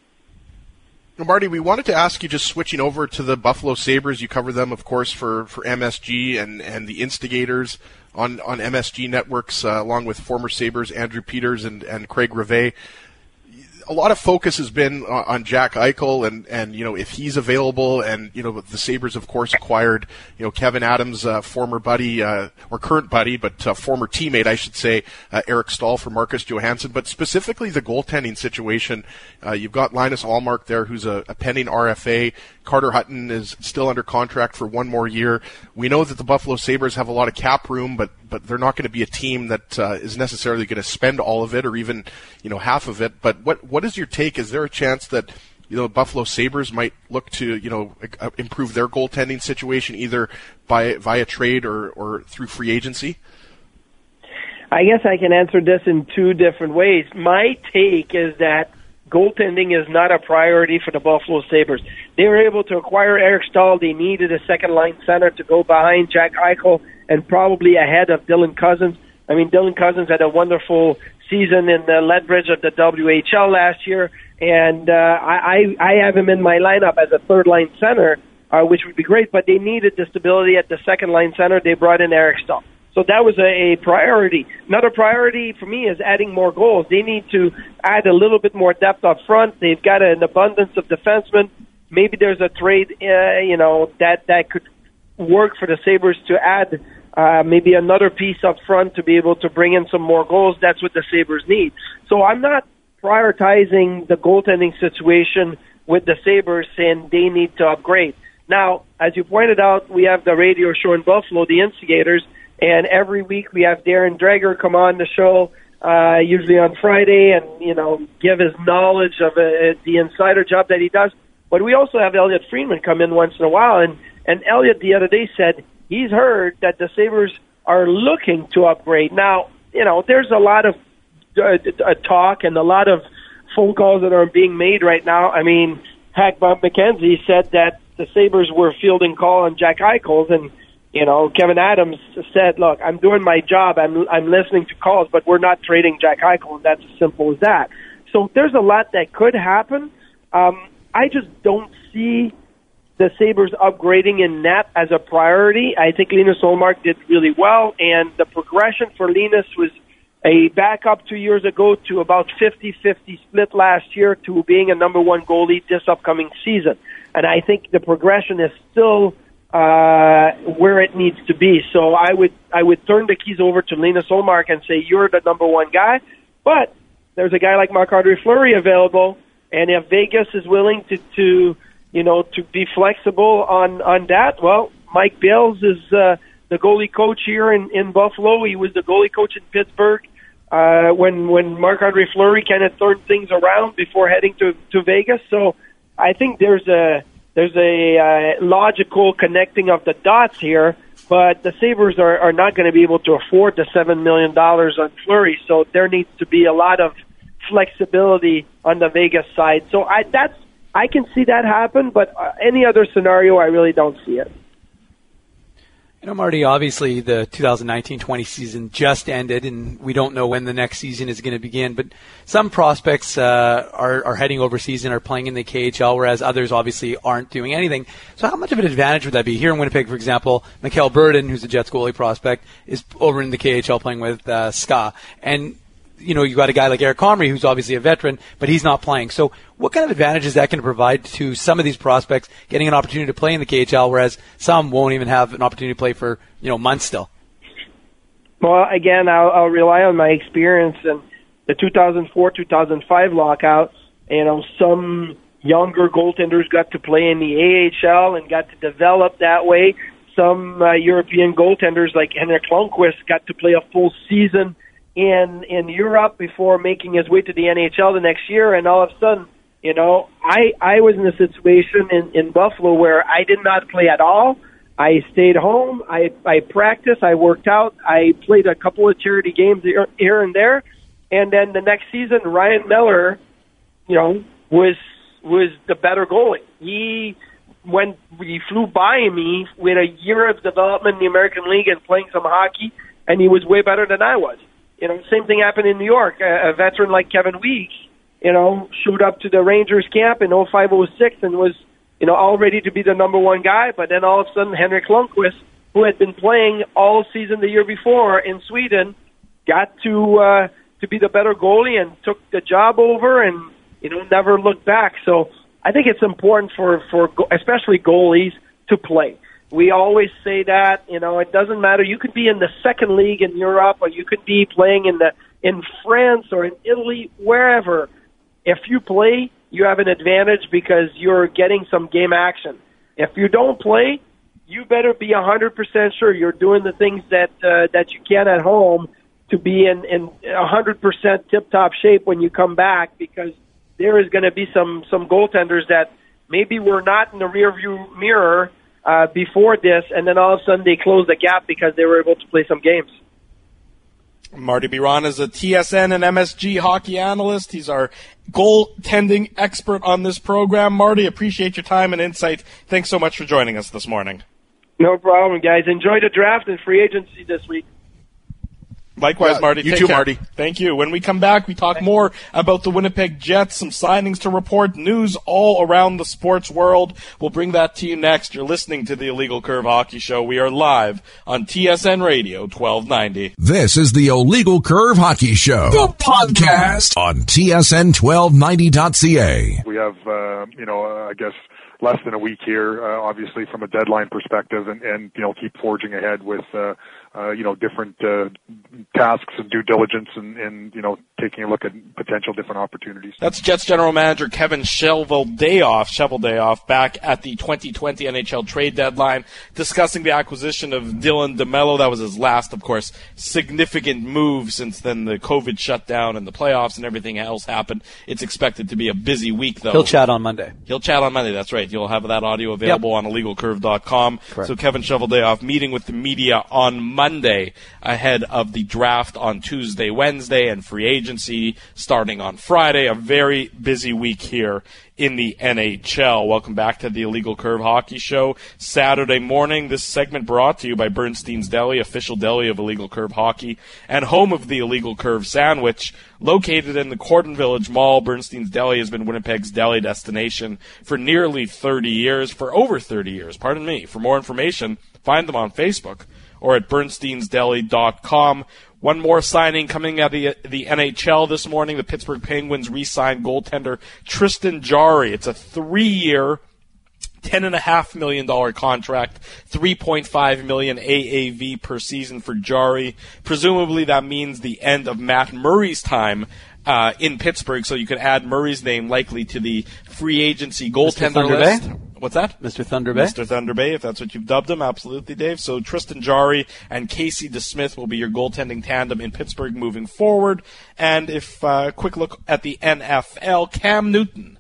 Marty, we wanted to ask you, just switching over to the Buffalo Sabres. You cover them, of course, for, for M S G and, and the Instigators on, on M S G networks, uh, along with former Sabres Andrew Peters and, and Craig Rivet. A lot of focus has been on, on Jack Eichel and, and, you know, if he's available, and, you know, the Sabres, of course, acquired, you know, Kevin Adams' uh, former buddy, uh, or current buddy, but uh, former teammate, I should say, uh, Eric Stahl for Marcus Johansson. But specifically the goaltending situation, uh, you've got Linus Ullmark there, who's a, a pending R F A. Carter Hutton is still under contract for one more year. We know that the Buffalo Sabres have a lot of cap room, but but they're not going to be a team that uh, is necessarily going to spend all of it, or even, you know, half of it. But what what is your take? Is there a chance that, you know, Buffalo Sabres might look to, you know, improve their goaltending situation either by via trade or, or through free agency? I guess I can answer this in two different ways. My take is that goaltending is not a priority for the Buffalo Sabres. They were able to acquire Eric Stahl. They needed a second-line center to go behind Jack Eichel and probably ahead of Dylan Cousins. I mean, Dylan Cousins had a wonderful season in the Lethbridge of the W H L last year, and uh, I, I have him in my lineup as a third-line center, uh, which would be great, but they needed the stability at the second-line center. They brought in Eric Stahl. So that was a, a priority. Another priority for me is adding more goals. They need to add a little bit more depth up front. They've got an abundance of defensemen. Maybe there's a trade, uh, you know, that, that could work for the Sabres to add uh, maybe another piece up front to be able to bring in some more goals. That's what the Sabres need. So I'm not prioritizing the goaltending situation with the Sabres, saying they need to upgrade. Now, as you pointed out, we have the radio show in Buffalo, The Instigators, and every week we have Darren Dreger come on the show, uh, usually on Friday, and, you know, give his knowledge of uh, the insider job that he does. But we also have Elliot Friedman come in once in a while, and, and Elliot the other day said he's heard that the Sabres are looking to upgrade. Now, you know, there's a lot of uh, uh, talk and a lot of phone calls that are being made right now. I mean, heck, Bob McKenzie said that the Sabres were fielding call on Jack Eichel, and, you know, Kevin Adams said, look, I'm doing my job. I'm I'm listening to calls, but we're not trading Jack Eichel, and that's as simple as that. So there's a lot that could happen. Um, I just don't see the Sabres upgrading in net as a priority. I think Linus Ullmark did really well, and the progression for Linus was a backup two years ago to about fifty-fifty split last year to being a number one goalie this upcoming season. And I think the progression is still uh, where it needs to be. So I would I would turn the keys over to Linus Ullmark and say, you're the number one guy. But there's a guy like Marc-Andre Fleury available, and if Vegas is willing to, to you know, to be flexible on, on that, well, Mike Bales is uh, the goalie coach here in, in Buffalo. He was the goalie coach in Pittsburgh uh, when when Marc-Andre Fleury kind of turned things around before heading to, to Vegas. So I think there's a there's a uh, logical connecting of the dots here, but the Sabres are, are not going to be able to afford the seven million dollars on Fleury, so there needs to be a lot of flexibility on the Vegas side. So I that's I can see that happen, but uh, any other scenario, I really don't see it. You know, Marty, obviously the twenty nineteen twenty season just ended, and we don't know when the next season is going to begin. But some prospects uh, are, are heading overseas and are playing in the K H L, whereas others obviously aren't doing anything. So how much of an advantage would that be? Here in Winnipeg, for example, Mikhail Burden, who's a Jets goalie prospect, is over in the K H L playing with uh, S K A. And you know, you've got a guy like Eric Comrie, who's obviously a veteran, but he's not playing. So what kind of advantage is that going to provide to some of these prospects getting an opportunity to play in the K H L, whereas some won't even have an opportunity to play for, you know, months still? Well, again, I'll, I'll rely on my experience in the two thousand four two thousand five lockout. You know, some younger goaltenders got to play in the A H L and got to develop that way. Some uh, European goaltenders like Henrik Lundqvist got to play a full season in in Europe before making his way to the N H L the next year, and all of a sudden, you know, I I was in a situation in, in Buffalo where I did not play at all. I stayed home, I I practiced, I worked out, I played a couple of charity games here, here and there, and then the next season, Ryan Miller, you know, was was the better goalie. He when he flew by me with a year of development in the American League and playing some hockey, and he was way better than I was. You know, same thing happened in New York. A, a veteran like Kevin Weeks, you know, showed up to the Rangers camp in oh five oh six and was, you know, all ready to be the number one guy. But then all of a sudden, Henrik Lundqvist, who had been playing all season the year before in Sweden, got to uh, to be the better goalie and took the job over and, you know, never looked back. So I think it's important for, for especially goalies to play. We always say that, you know, it doesn't matter. You could be in the second league in Europe, or you could be playing in the in France or in Italy, wherever. If you play, you have an advantage because you're getting some game action. If you don't play, you better be one hundred percent sure you're doing the things that uh, that you can at home to be in, in one hundred percent tip-top shape when you come back, because there is going to be some, some goaltenders that maybe were not in the rearview mirror Uh, before this, and then all of a sudden they closed the gap because they were able to play some games. Marty Biron is a T S N and M S G hockey analyst. He's our goaltending expert on this program. Marty, appreciate your time and insight. Thanks so much for joining us this morning. No problem, guys. Enjoy the draft and free agency this week. Likewise, yeah, Marty. You Take too, care. Marty. Thank you. When we come back, we talk more about the Winnipeg Jets, some signings to report, news all around the sports world. We'll bring that to you next. You're listening to the Illegal Curve Hockey Show. We are live on T S N Radio twelve ninety. This is the Illegal Curve Hockey Show, the podcast on T S N twelve ninety dot C A. We have, uh, you know, uh, I guess, less than a week here, uh, obviously from a deadline perspective, and, and you know keep forging ahead with uh, uh, you know different uh, tasks and due diligence, and, and you know taking a look at potential different opportunities. That's Jets general manager Kevin Cheveldayoff, Cheveldayoff back at the twenty twenty N H L trade deadline, discussing the acquisition of Dylan DeMello. That was his last, of course, significant move since then the COVID shutdown and the playoffs and everything else happened. It's expected to be a busy week, though. He'll chat on Monday. He'll chat on Monday, that's right. You'll have that audio available yep. on illegal curve dot com. Correct. So Kevin Cheveldayoff meeting with the media on Monday ahead of the draft on Tuesday, Wednesday, and free agency starting on Friday. A very busy week here in the N H L. Welcome back to the Illegal Curve Hockey Show. Saturday morning, this segment brought to you by Bernstein's Deli, official deli of Illegal Curve Hockey, and home of the Illegal Curve Sandwich. Located in the Cordon Village Mall, Bernstein's Deli has been Winnipeg's deli destination for nearly thirty years, for over thirty years, pardon me. For more information, find them on Facebook or at bernsteins deli dot com. One more signing coming out of the, the N H L this morning. The Pittsburgh Penguins re-signed goaltender Tristan Jarry. It's a three-year, ten point five million dollars contract, three point five million dollars A A V per season for Jarry. Presumably that means the end of Matt Murray's time uh, in Pittsburgh, so you could add Murray's name likely to the free agency goaltender list. Bay? What's that? Mister Thunder Bay? Mister Thunder Bay, if that's what you've dubbed him. Absolutely, Dave. So Tristan Jarry and Casey DeSmith will be your goaltending tandem in Pittsburgh moving forward. And if uh, a quick look at the N F L, Cam Newton,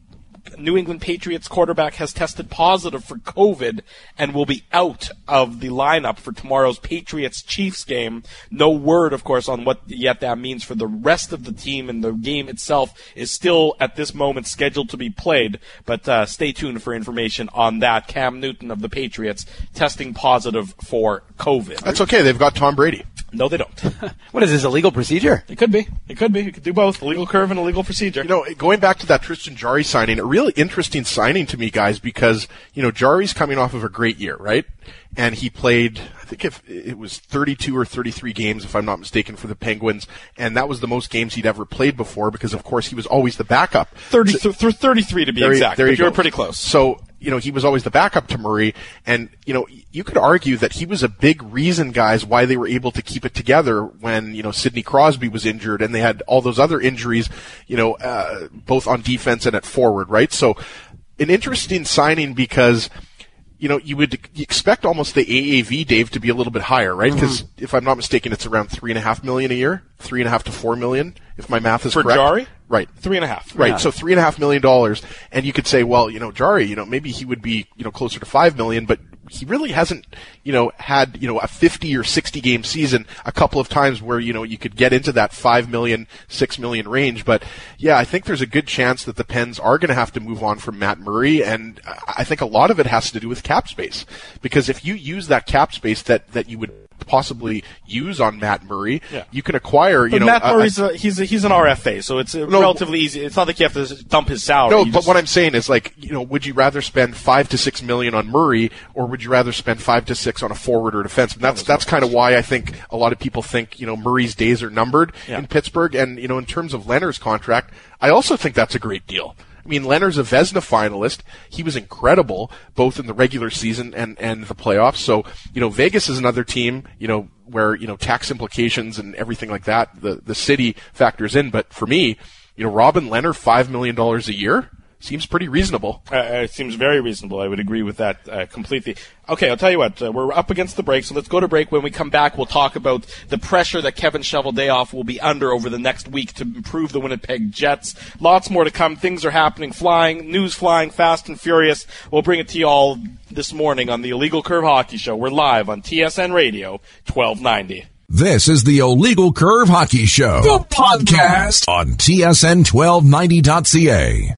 New England Patriots quarterback, has tested positive for COVID and will be out of the lineup for tomorrow's Patriots-Chiefs game. No word, of course, on what yet that means for the rest of the team, and the game itself is still, at this moment, scheduled to be played. But uh, stay tuned for information on that. Cam Newton of the Patriots testing positive for COVID. That's okay. They've got Tom Brady. No, they don't. What is this, a legal procedure? It could be. It could be. You could do both, a legal curve and a legal procedure. You know, going back to that Tristan Jarry signing, a really interesting signing to me, guys, because, you know, Jarry's coming off of a great year, right? And he played, I think if it was thirty-two or thirty-three games, if I'm not mistaken, for the Penguins, and that was the most games he'd ever played before because, of course, he was always the backup. thirty, so, th- thirty-three to be there, exact, there but you you were go. pretty close. So, you know, he was always the backup to Murray, and, you know, you could argue that he was a big reason, guys, why they were able to keep it together when, you know, Sidney Crosby was injured and they had all those other injuries, you know, uh, both on defense and at forward, right? So, an interesting signing because, you know, you would expect almost the A A V, Dave, to be a little bit higher, right? Because mm-hmm. if I'm not mistaken, it's around three and a half million a year, three and a half to four million, if my math is For correct. For Jarry? Right. Three and a half. Right. Yeah. So three and a half million dollars. And you could say, well, you know, Jarry, you know, maybe he would be, you know, closer to five million, but he really hasn't, you know, had, you know, a fifty or sixty game season a couple of times where, you know, you could get into that five million, six million range. But yeah, I think there's a good chance that the Pens are going to have to move on from Matt Murray. And I think a lot of it has to do with cap space, because if you use that cap space that, that you would possibly use on Matt Murray, yeah. you can acquire, you but know. Matt Murray's a, a, he's a, he's an R F A, so it's no, relatively easy. It's not like you have to dump his salary. No, you but just, what I'm saying is, like, you know, would you rather spend five to six million on Murray, or would you rather spend five to six on a forward or defense? And that's that's kind of why I think a lot of people think, you know, Murray's days are numbered yeah. in Pittsburgh. And, you know, in terms of Leonard's contract, I also think that's a great deal. I mean, Leonard's a Vezina finalist. He was incredible both in the regular season and, and the playoffs. So, you know, Vegas is another team, you know, where, you know, tax implications and everything like that, the, the city factors in. But for me, you know, Robin Leonard, five million dollars a year, seems pretty reasonable. Uh, it seems very reasonable. I would agree with that uh, completely. Okay, I'll tell you what. Uh, we're up against the break, so let's go to break. When we come back, we'll talk about the pressure that Kevin Cheveldayoff will be under over the next week to improve the Winnipeg Jets. Lots more to come. Things are happening, flying, news flying fast and furious. We'll bring it to you all this morning on the Illegal Curve Hockey Show. We're live on T S N Radio, twelve ninety. This is the Illegal Curve Hockey Show, the podcast on T S N twelve ninety dot C A.